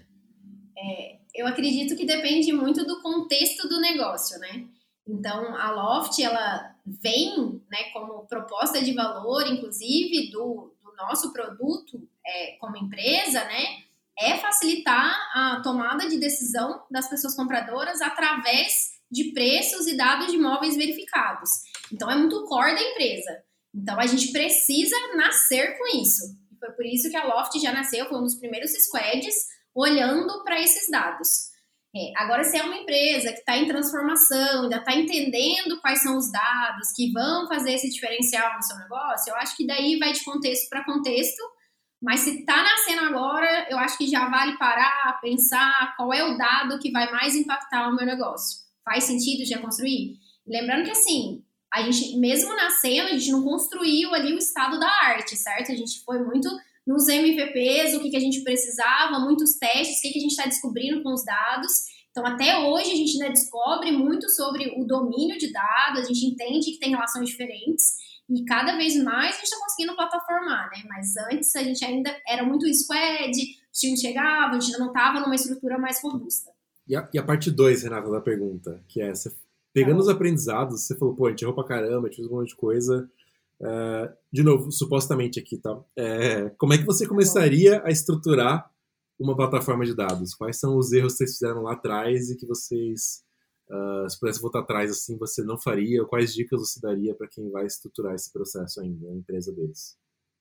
A: Eu acredito que depende muito do contexto do negócio, né? Então, a Loft, ela vem, né, como proposta de valor, inclusive, do nosso produto como empresa, né? É facilitar a tomada de decisão das pessoas compradoras através de preços e dados de imóveis verificados. Então, é muito core da empresa. Então, a gente precisa nascer com isso. Foi por isso que a Loft já nasceu, foi um dos primeiros squads olhando para esses dados. Agora, se é uma empresa que está em transformação, ainda está entendendo quais são os dados que vão fazer esse diferencial no seu negócio, eu acho que daí vai de contexto para contexto. Mas se está nascendo agora, eu acho que já vale parar, pensar qual é o dado que vai mais impactar o meu negócio. Faz sentido já construir? Lembrando que, assim, a gente, mesmo nascendo, a gente não construiu ali o estado da arte, certo? A gente foi muito nos MVPs, o que a gente precisava, muitos testes, o que a gente está descobrindo com os dados. Então, até hoje, a gente ainda descobre muito sobre o domínio de dados, a gente entende que tem relações diferentes. E cada vez mais a gente está conseguindo plataformar, né? Mas antes a gente ainda era muito squad, os times chegavam, a gente ainda não estava numa estrutura mais robusta.
D: E a parte 2, Renata, da pergunta, que é, você, pegando os aprendizados, você falou, a gente errou pra caramba, a gente fez um monte de coisa. De novo, supostamente aqui, tá? Como é que você começaria a estruturar uma plataforma de dados? Quais são os erros que vocês fizeram lá atrás e que vocês, se pudesse voltar atrás assim, você não faria? Ou quais dicas você daria para quem vai estruturar esse processo ainda na empresa deles?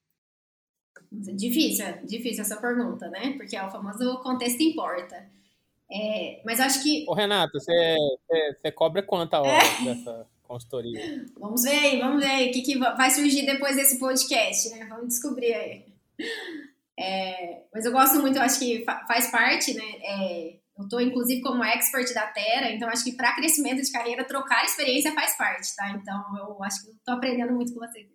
A: Difícil essa pergunta, né? Porque o famoso contexto importa. Mas eu acho que...
C: Ô, Renato, você cobra quanto a hora dessa consultoria?
A: Vamos ver aí o que vai surgir depois desse podcast, né? Vamos descobrir aí. Mas eu gosto muito, eu acho que faz parte, né? Eu tô, inclusive, como expert da Terra, então acho que para crescimento de carreira, trocar experiência faz parte, tá? Então, eu acho que eu tô aprendendo muito com vocês.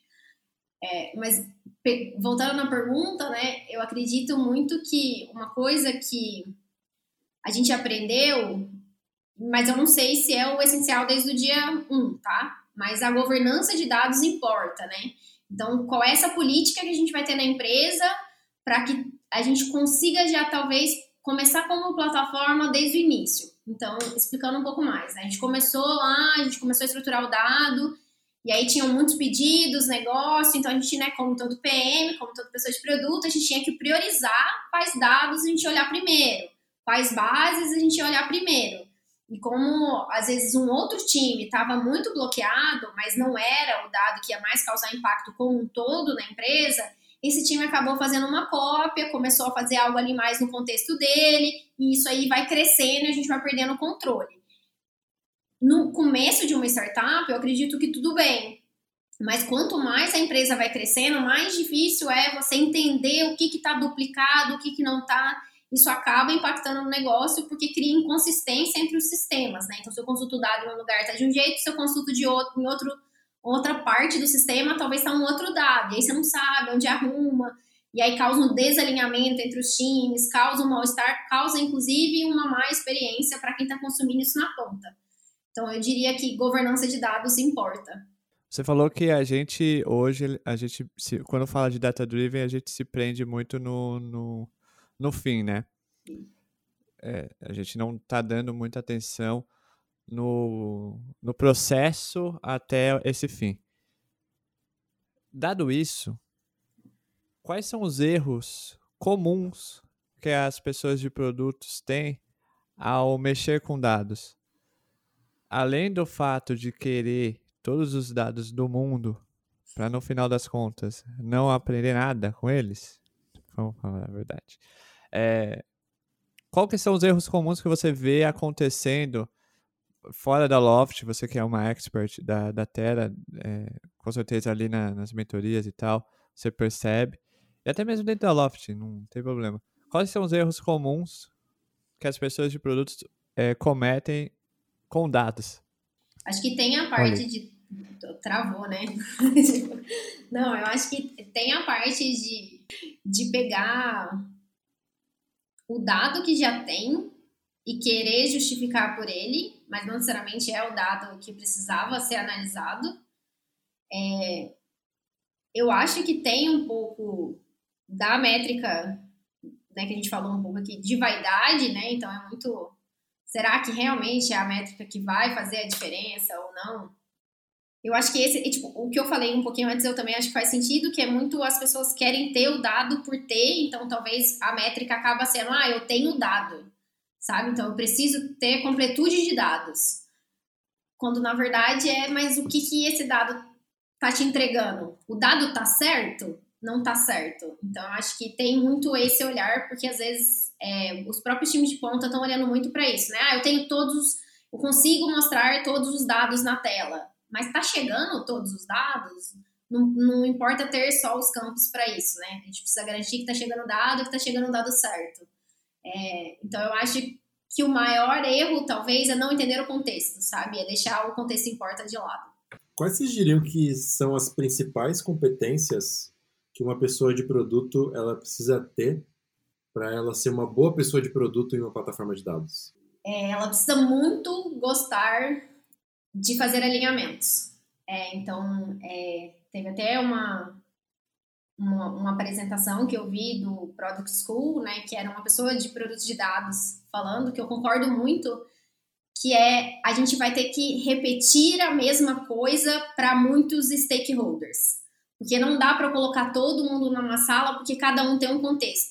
A: Mas, voltando na pergunta, né? Eu acredito muito que uma coisa que a gente aprendeu, mas eu não sei se é o essencial desde o dia 1, tá? Mas a governança de dados importa, né? Então, qual é essa política que a gente vai ter na empresa para que a gente consiga já, talvez, começar como plataforma desde o início? Então, explicando um pouco mais, né? A gente começou a estruturar o dado, e aí tinham muitos pedidos, negócio, então a gente, né, como todo PM, como toda pessoa de produto, a gente tinha que priorizar quais dados a gente ia olhar primeiro, quais bases a gente ia olhar primeiro. E como, às vezes, um outro time estava muito bloqueado, mas não era o dado que ia mais causar impacto como um todo na empresa, esse time acabou fazendo uma cópia, começou a fazer algo ali mais no contexto dele, e isso aí vai crescendo e a gente vai perdendo o controle. No começo de uma startup, eu acredito que tudo bem, mas quanto mais a empresa vai crescendo, mais difícil é você entender o que está duplicado, o que não está. Isso acaba impactando no negócio porque cria inconsistência entre os sistemas, né? Então, se eu consulto o dado em um lugar está de um jeito, se eu consulto de outro, em outra parte do sistema, talvez está um outro dado. E aí você não sabe onde arruma. E aí causa um desalinhamento entre os times, causa um mal-estar, causa, inclusive, uma má experiência para quem está consumindo isso na ponta. Então, eu diria que governança de dados importa.
B: Você falou que a gente, hoje, quando fala de data-driven, a gente se prende muito no fim, né? A gente não está dando muita atenção no processo até esse fim. Dado isso, quais são os erros comuns que as pessoas de produtos têm ao mexer com dados? Além do fato de querer todos os dados do mundo para, no final das contas, não aprender nada com eles, vamos falar a verdade. Qual que são os erros comuns que você vê acontecendo fora da Loft? Você que é uma expert da Terra, com certeza ali nas mentorias e tal, você percebe. E até mesmo dentro da Loft, não tem problema. Quais são os erros comuns que as pessoas de produtos cometem com dados?
A: Acho que tem a parte de... Travou, né? Não, eu acho que tem a parte de pegar o dado que já tem e querer justificar por ele, mas não necessariamente é o dado que precisava ser analisado. Eu acho que tem um pouco da métrica, né, que a gente falou um pouco aqui, de vaidade, né? Então é muito... Será que realmente é a métrica que vai fazer a diferença ou não? Eu acho que o que eu falei um pouquinho antes, eu também acho que faz sentido, que é muito as pessoas querem ter o dado por ter, então talvez a métrica acaba sendo, eu tenho dado, sabe? Então eu preciso ter completude de dados. Quando na verdade mas o que esse dado tá te entregando? O dado tá certo? Não tá certo. Então eu acho que tem muito esse olhar, porque às vezes os próprios times de ponta estão olhando muito para isso, né? Eu consigo mostrar todos os dados na tela, mas tá chegando todos os dados? Não importa ter só os campos para isso, né? A gente precisa garantir que tá chegando o dado, que tá chegando o dado certo. Então eu acho que o maior erro, talvez, é não entender o contexto, sabe? É deixar o contexto importa de lado.
D: Quais vocês diriam que são as principais competências que uma pessoa de produto ela precisa ter para ela ser uma boa pessoa de produto em uma plataforma de dados?
A: Ela precisa muito gostar de fazer alinhamentos. Então, teve até uma apresentação que eu vi do Product School, né, que era uma pessoa de produtos de dados falando, que eu concordo muito, que a gente vai ter que repetir a mesma coisa para muitos stakeholders. Porque não dá para colocar todo mundo numa sala, porque cada um tem um contexto.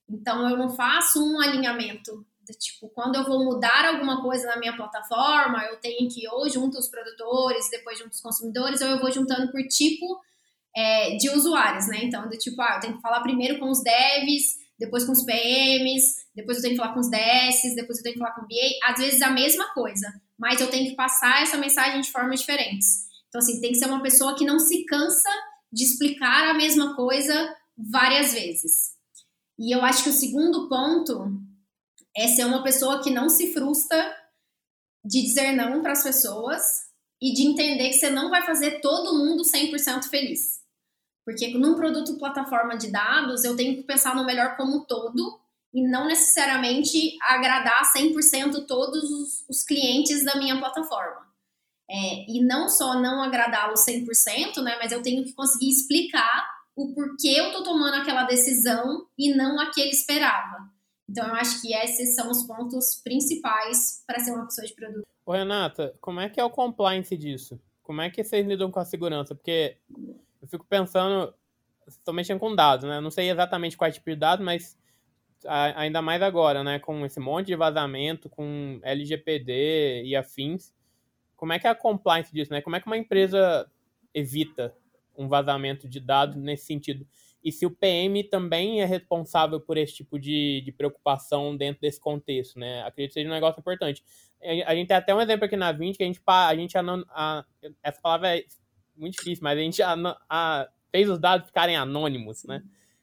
A: Então, eu não faço um alinhamento. Tipo, quando eu vou mudar alguma coisa na minha plataforma, eu tenho que ou junto os produtores, depois junto os consumidores, ou eu vou juntando por tipo de usuários, né? Então, do tipo, eu tenho que falar primeiro com os devs, depois com os PMs, depois eu tenho que falar com os DSs, depois eu tenho que falar com o BA. Às vezes a mesma coisa, mas eu tenho que passar essa mensagem de formas diferentes. Então, assim, tem que ser uma pessoa que não se cansa de explicar a mesma coisa várias vezes. E eu acho que o segundo ponto é ser uma pessoa que não se frustra de dizer não para as pessoas e de entender que você não vai fazer todo mundo 100% feliz. Porque num produto plataforma de dados, eu tenho que pensar no melhor como um todo e não necessariamente agradar 100% todos os clientes da minha plataforma. E não só não agradá-los 100%, né, mas eu tenho que conseguir explicar o porquê eu tô tomando aquela decisão e não a que ele esperava. Então, eu acho que esses são os pontos principais para ser uma pessoa de produto.
C: Ô, Renata, como é que é o compliance disso? Como é que vocês lidam com a segurança? Porque eu fico pensando, estou mexendo com dados, né? Não sei exatamente qual tipo de dado, mas ainda mais agora, né? Com esse monte de vazamento, com LGPD e afins. Como é que é a compliance disso, né? Como é que uma empresa evita um vazamento de dados nesse sentido? E se o PM também é responsável por esse tipo de preocupação dentro desse contexto, né? Acredito que seja um negócio importante. A gente tem até um exemplo aqui na 20 que a gente essa palavra é muito difícil, mas a gente fez os dados ficarem anônimos, né?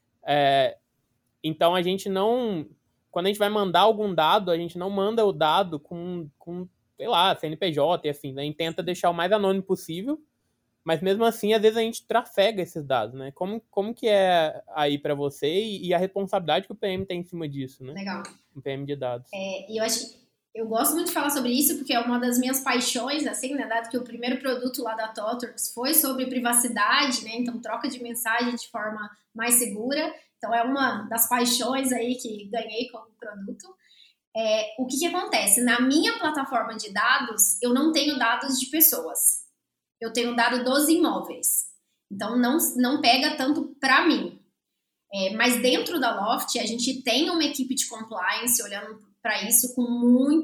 C: Então, a gente não... Quando a gente vai mandar algum dado, a gente não manda o dado com sei lá, CNPJ e assim, né? A gente tenta deixar o mais anônimo possível, mas mesmo assim, às vezes a gente trafega esses dados, né? Como que é aí para você e a responsabilidade que o PM tem em cima disso, né?
A: Legal.
C: O PM de dados.
A: E eu acho que eu gosto muito de falar sobre isso porque é uma das minhas paixões, assim, né? Dado que o primeiro produto lá da ThoughtWorks foi sobre privacidade, né? Então, troca de mensagem de forma mais segura. Então, é uma das paixões aí que ganhei como produto. O que acontece? Na minha plataforma de dados, eu não tenho dados de pessoas. Eu tenho dado dos imóveis. Então, não pega tanto para mim. Mas dentro da Loft, a gente tem uma equipe de compliance olhando para isso com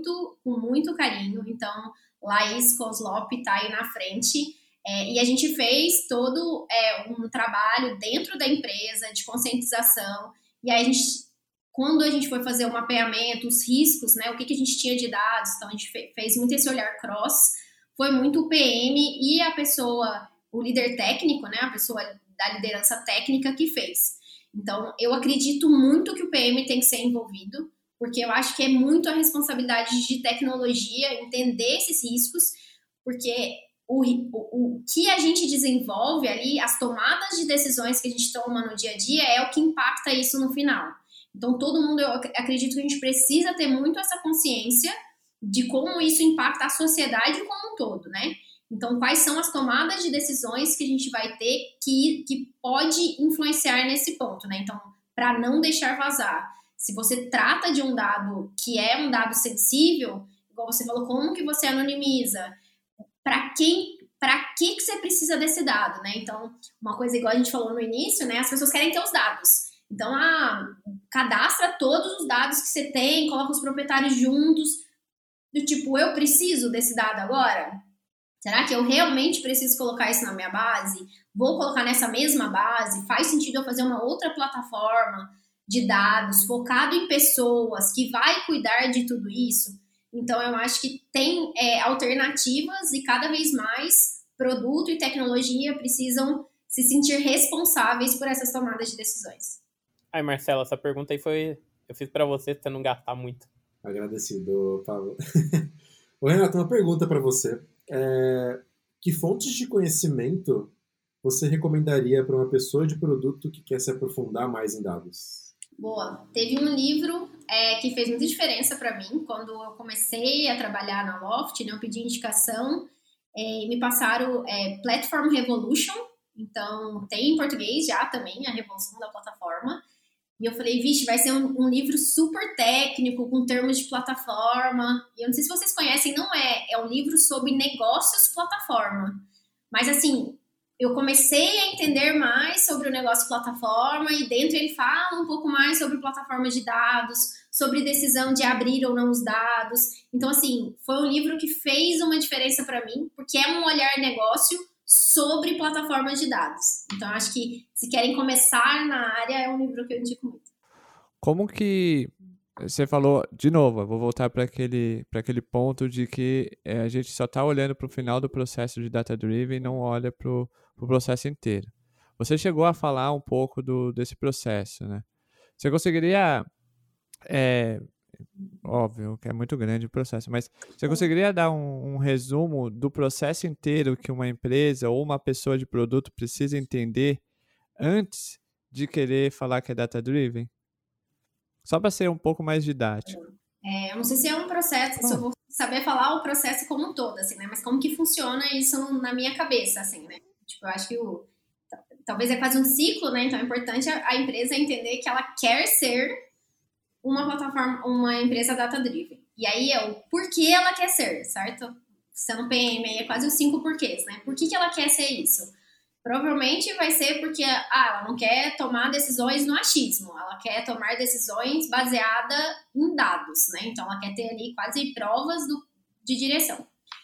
A: muito carinho. Então, Laís Kozlop está aí na frente. E a gente fez todo um trabalho dentro da empresa de conscientização. E aí, quando a gente foi fazer o mapeamento, os riscos, né, o que a gente tinha de dados, então a gente fez muito esse olhar cross. Foi muito o PM e a pessoa, o líder técnico, né, a pessoa da liderança técnica que fez. Então, eu acredito muito que o PM tem que ser envolvido, porque eu acho que é muito a responsabilidade de tecnologia entender esses riscos, porque o que a gente desenvolve ali, as tomadas de decisões que a gente toma no dia a dia é o que impacta isso no final. Então, todo mundo, eu acredito que a gente precisa ter muito essa consciência de como isso impacta a sociedade como um todo, né? Então, quais são as tomadas de decisões que a gente vai ter que pode influenciar nesse ponto, né? Então, para não deixar vazar. Se você trata de um dado que é um dado sensível, igual você falou, como que você anonimiza? Para que você precisa desse dado, né? Então, uma coisa igual a gente falou no início, né? As pessoas querem ter os dados. Então, cadastra todos os dados que você tem, coloca os proprietários juntos, do tipo, eu preciso desse dado agora? Será que eu realmente preciso colocar isso na minha base? Vou colocar nessa mesma base? Faz sentido eu fazer uma outra plataforma de dados focado em pessoas que vai cuidar de tudo isso? Então, eu acho que tem alternativas e cada vez mais produto e tecnologia precisam se sentir responsáveis por essas tomadas de decisões.
C: Aí, Marcelo, essa pergunta aí eu fiz para você não gastar muito.
D: Agradecido, Pablo. Ô, Renato, uma pergunta para você. Que fontes de conhecimento você recomendaria para uma pessoa de produto que quer se aprofundar mais em dados?
A: Boa. Teve um livro que fez muita diferença para mim. Quando eu comecei a trabalhar na Loft, né, eu pedi indicação e me passaram Platform Revolution. Então, tem em português já também, a revolução da plataforma. E eu falei, vixe, vai ser um livro super técnico, com termos de plataforma. E eu não sei se vocês conhecem, não é um livro sobre negócios plataforma. Mas, assim, eu comecei a entender mais sobre o negócio plataforma e dentro ele fala um pouco mais sobre plataforma de dados, sobre decisão de abrir ou não os dados. Então, assim, foi um livro que fez uma diferença para mim, porque é um olhar negócio sobre plataformas de dados. Então, acho que se querem começar na área, é um livro que eu indico muito.
B: Como que você falou, de novo, eu vou voltar para aquele ponto de que a gente só está olhando para o final do processo de Data Driven e não olha para o processo inteiro. Você chegou a falar um pouco desse processo, né? Você conseguiria, óbvio que é muito grande o processo, mas você conseguiria dar um resumo do processo inteiro que uma empresa ou uma pessoa de produto precisa entender antes de querer falar que é Data Driven? Só para ser um pouco mais didático.
A: Eu não sei se é um processo, se eu vou saber falar o processo como um todo, assim, né? Mas como que funciona isso na minha cabeça, assim, né? Tipo, eu acho que talvez é quase um ciclo, né? Então é importante a empresa entender que ela quer ser uma plataforma, uma empresa data-driven. E aí é o porquê ela quer ser, certo? Sendo PMI é quase os 5 porquês, né? Por que ela quer ser isso? Provavelmente vai ser porque ela não quer tomar decisões no achismo, ela quer tomar decisões baseadas em dados, né? Então ela quer ter ali quase provas de direção.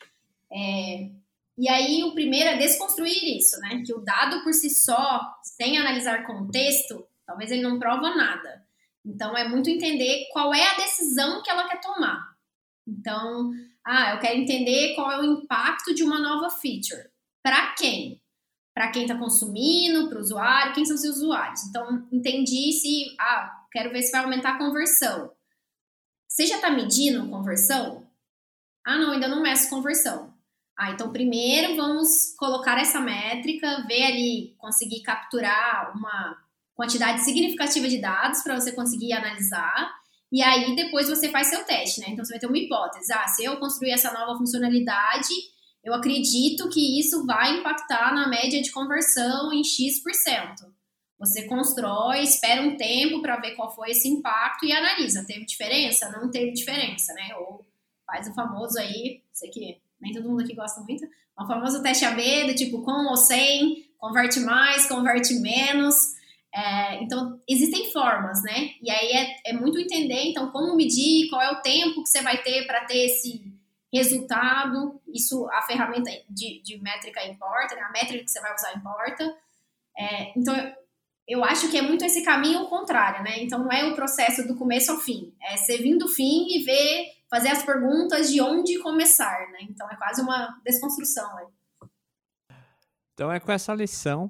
A: E aí o primeiro é desconstruir isso, né? Que o dado por si só, sem analisar contexto, talvez ele não prova nada. Então é muito entender qual é a decisão que ela quer tomar. Então, eu quero entender qual é o impacto de uma nova feature. Para quem? Para quem está consumindo, para o usuário, quem são seus usuários. Então, entendi se, quero ver se vai aumentar a conversão. Você já está medindo conversão? Não, ainda não meço conversão. Então primeiro vamos colocar essa métrica, ver ali, conseguir capturar uma quantidade significativa de dados para você conseguir analisar. E aí depois você faz seu teste, né? Então você vai ter uma hipótese. Se eu construir essa nova funcionalidade, eu acredito que isso vai impactar na média de conversão em X%. Você constrói, espera um tempo para ver qual foi esse impacto e analisa. Teve diferença? Não teve diferença, né? Ou faz o famoso aí, sei que nem todo mundo aqui gosta muito, o famoso teste AB, do tipo com ou sem, converte mais, converte menos. Então, existem formas, né? E aí é muito entender, então, como medir, qual é o tempo que você vai ter para ter esse resultado. Isso, a ferramenta de métrica importa, né? A métrica que você vai usar importa. Então, eu acho que é muito esse caminho ao contrário, né? Então, não é o processo do começo ao fim. É você vir do fim e fazer as perguntas de onde começar, né? Então, é quase uma desconstrução, né?
B: Então, é com essa lição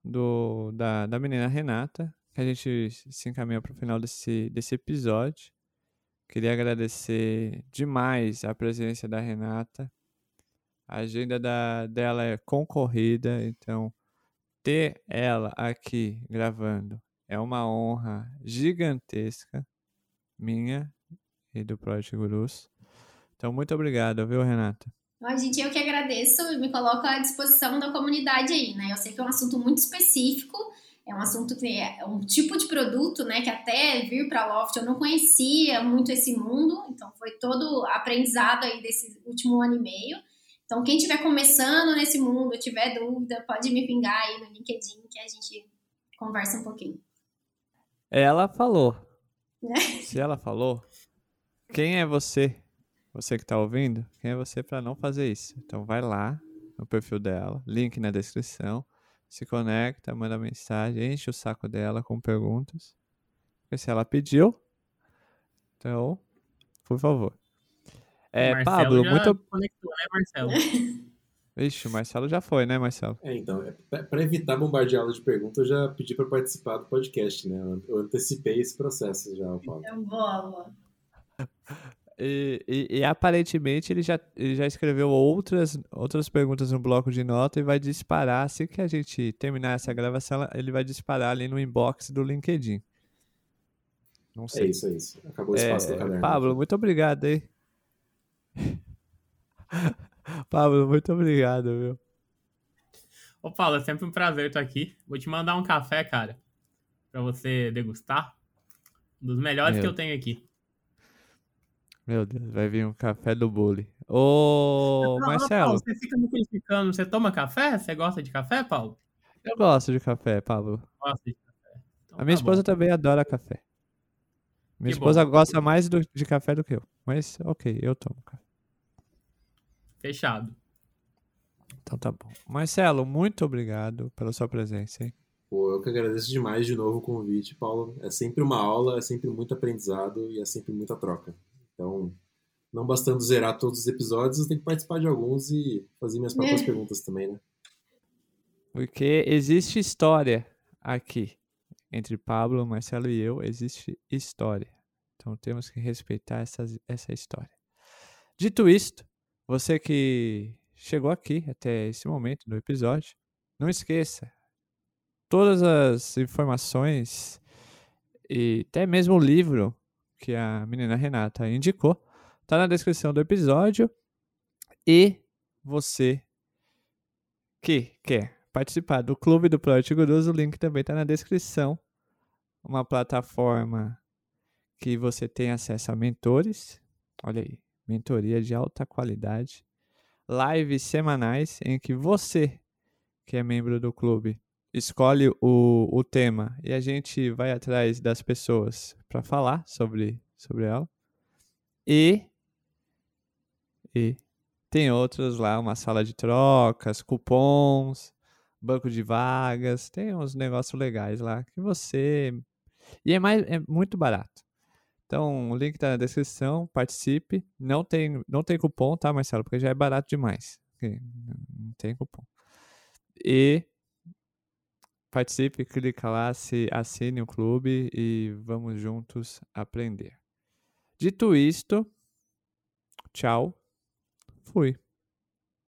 B: da menina Renata que a gente se encaminha para o final desse episódio. Queria agradecer demais a presença da Renata. A agenda dela é concorrida, então ter ela aqui gravando é uma honra gigantesca minha e do Project Gurus. Então, muito obrigado, viu, Renata?
A: Gente, eu que agradeço e me coloco à disposição da comunidade aí, né? Eu sei que é um assunto muito específico, é um assunto que é um tipo de produto, né? Que até vir para a Loft eu não conhecia muito esse mundo, então foi todo aprendizado aí desse último ano e meio. Então, quem estiver começando nesse mundo, tiver dúvida, pode me pingar aí no LinkedIn que a gente conversa um pouquinho.
B: Ela falou. Se ela falou, quem é você? Você que está ouvindo, quem é você para não fazer isso? Então vai lá no perfil dela, link na descrição, se conecta, manda mensagem, enche o saco dela com perguntas. Porque se ela pediu, então, por favor. Pablo,
C: já conectou, né, Marcelo?
B: Ixi, o Marcelo já foi, né, Marcelo?
D: Então, para evitar bombardeá-lo de perguntas, eu já pedi para participar do podcast, né? Eu antecipei esse processo já, Paulo.
A: Então, boa.
B: E aparentemente ele já escreveu outras perguntas no bloco de nota e vai disparar, assim que a gente terminar essa gravação, ele vai disparar ali no inbox do LinkedIn. Não sei.
D: É isso. Acabou o espaço do caderno.
B: Pablo, muito obrigado aí. Pablo, muito obrigado, viu?
C: Ô, Paulo, é sempre um prazer estar aqui. Vou te mandar um café, cara, pra você degustar. Um dos melhores que eu tenho aqui.
B: Meu Deus, vai vir um café do bully. Ô,
C: Paulo,
B: Marcelo,
C: você fica me criticando. Você toma café? Você gosta de café, Paulo?
B: eu gosto de café, Pablo.
C: Gosta de café. Então
B: A minha
C: tá bom.
B: esposa também adora café. Minha
C: Que
B: esposa
C: bom.
B: gosta mais de café do que eu. Mas, ok, eu tomo café.
C: Fechado.
B: Então tá bom. Marcelo, muito obrigado pela sua presença, hein?
D: Pô, eu que agradeço demais de novo o convite, Paulo. É sempre uma aula, é sempre muito aprendizado e é sempre muita troca. Então, não bastando zerar todos os episódios, eu tenho que participar de alguns e fazer minhas próprias perguntas também, né?
B: Porque existe história aqui. Entre Pablo, Marcelo e eu, existe história. Então temos que respeitar essa história. Dito isto, você que chegou aqui até esse momento do episódio, não esqueça, todas as informações e até mesmo o livro que a menina Renata indicou, tá na descrição do episódio. E você que quer participar do Clube do Project Gurus, o link também está na descrição. Uma plataforma que você tem acesso a mentores, olha aí, mentoria de alta qualidade, lives semanais em que você, que é membro do clube, escolhe o tema e a gente vai atrás das pessoas para falar sobre ela. E tem outros lá, uma sala de trocas, cupons, banco de vagas, tem uns negócios legais lá que você... E é muito barato. Então, o link tá na descrição, participe. Não tem cupom, tá, Marcelo? Porque já é barato demais. Não tem cupom. E participe, clica lá, assine o clube e vamos juntos aprender. Dito isto, tchau, fui.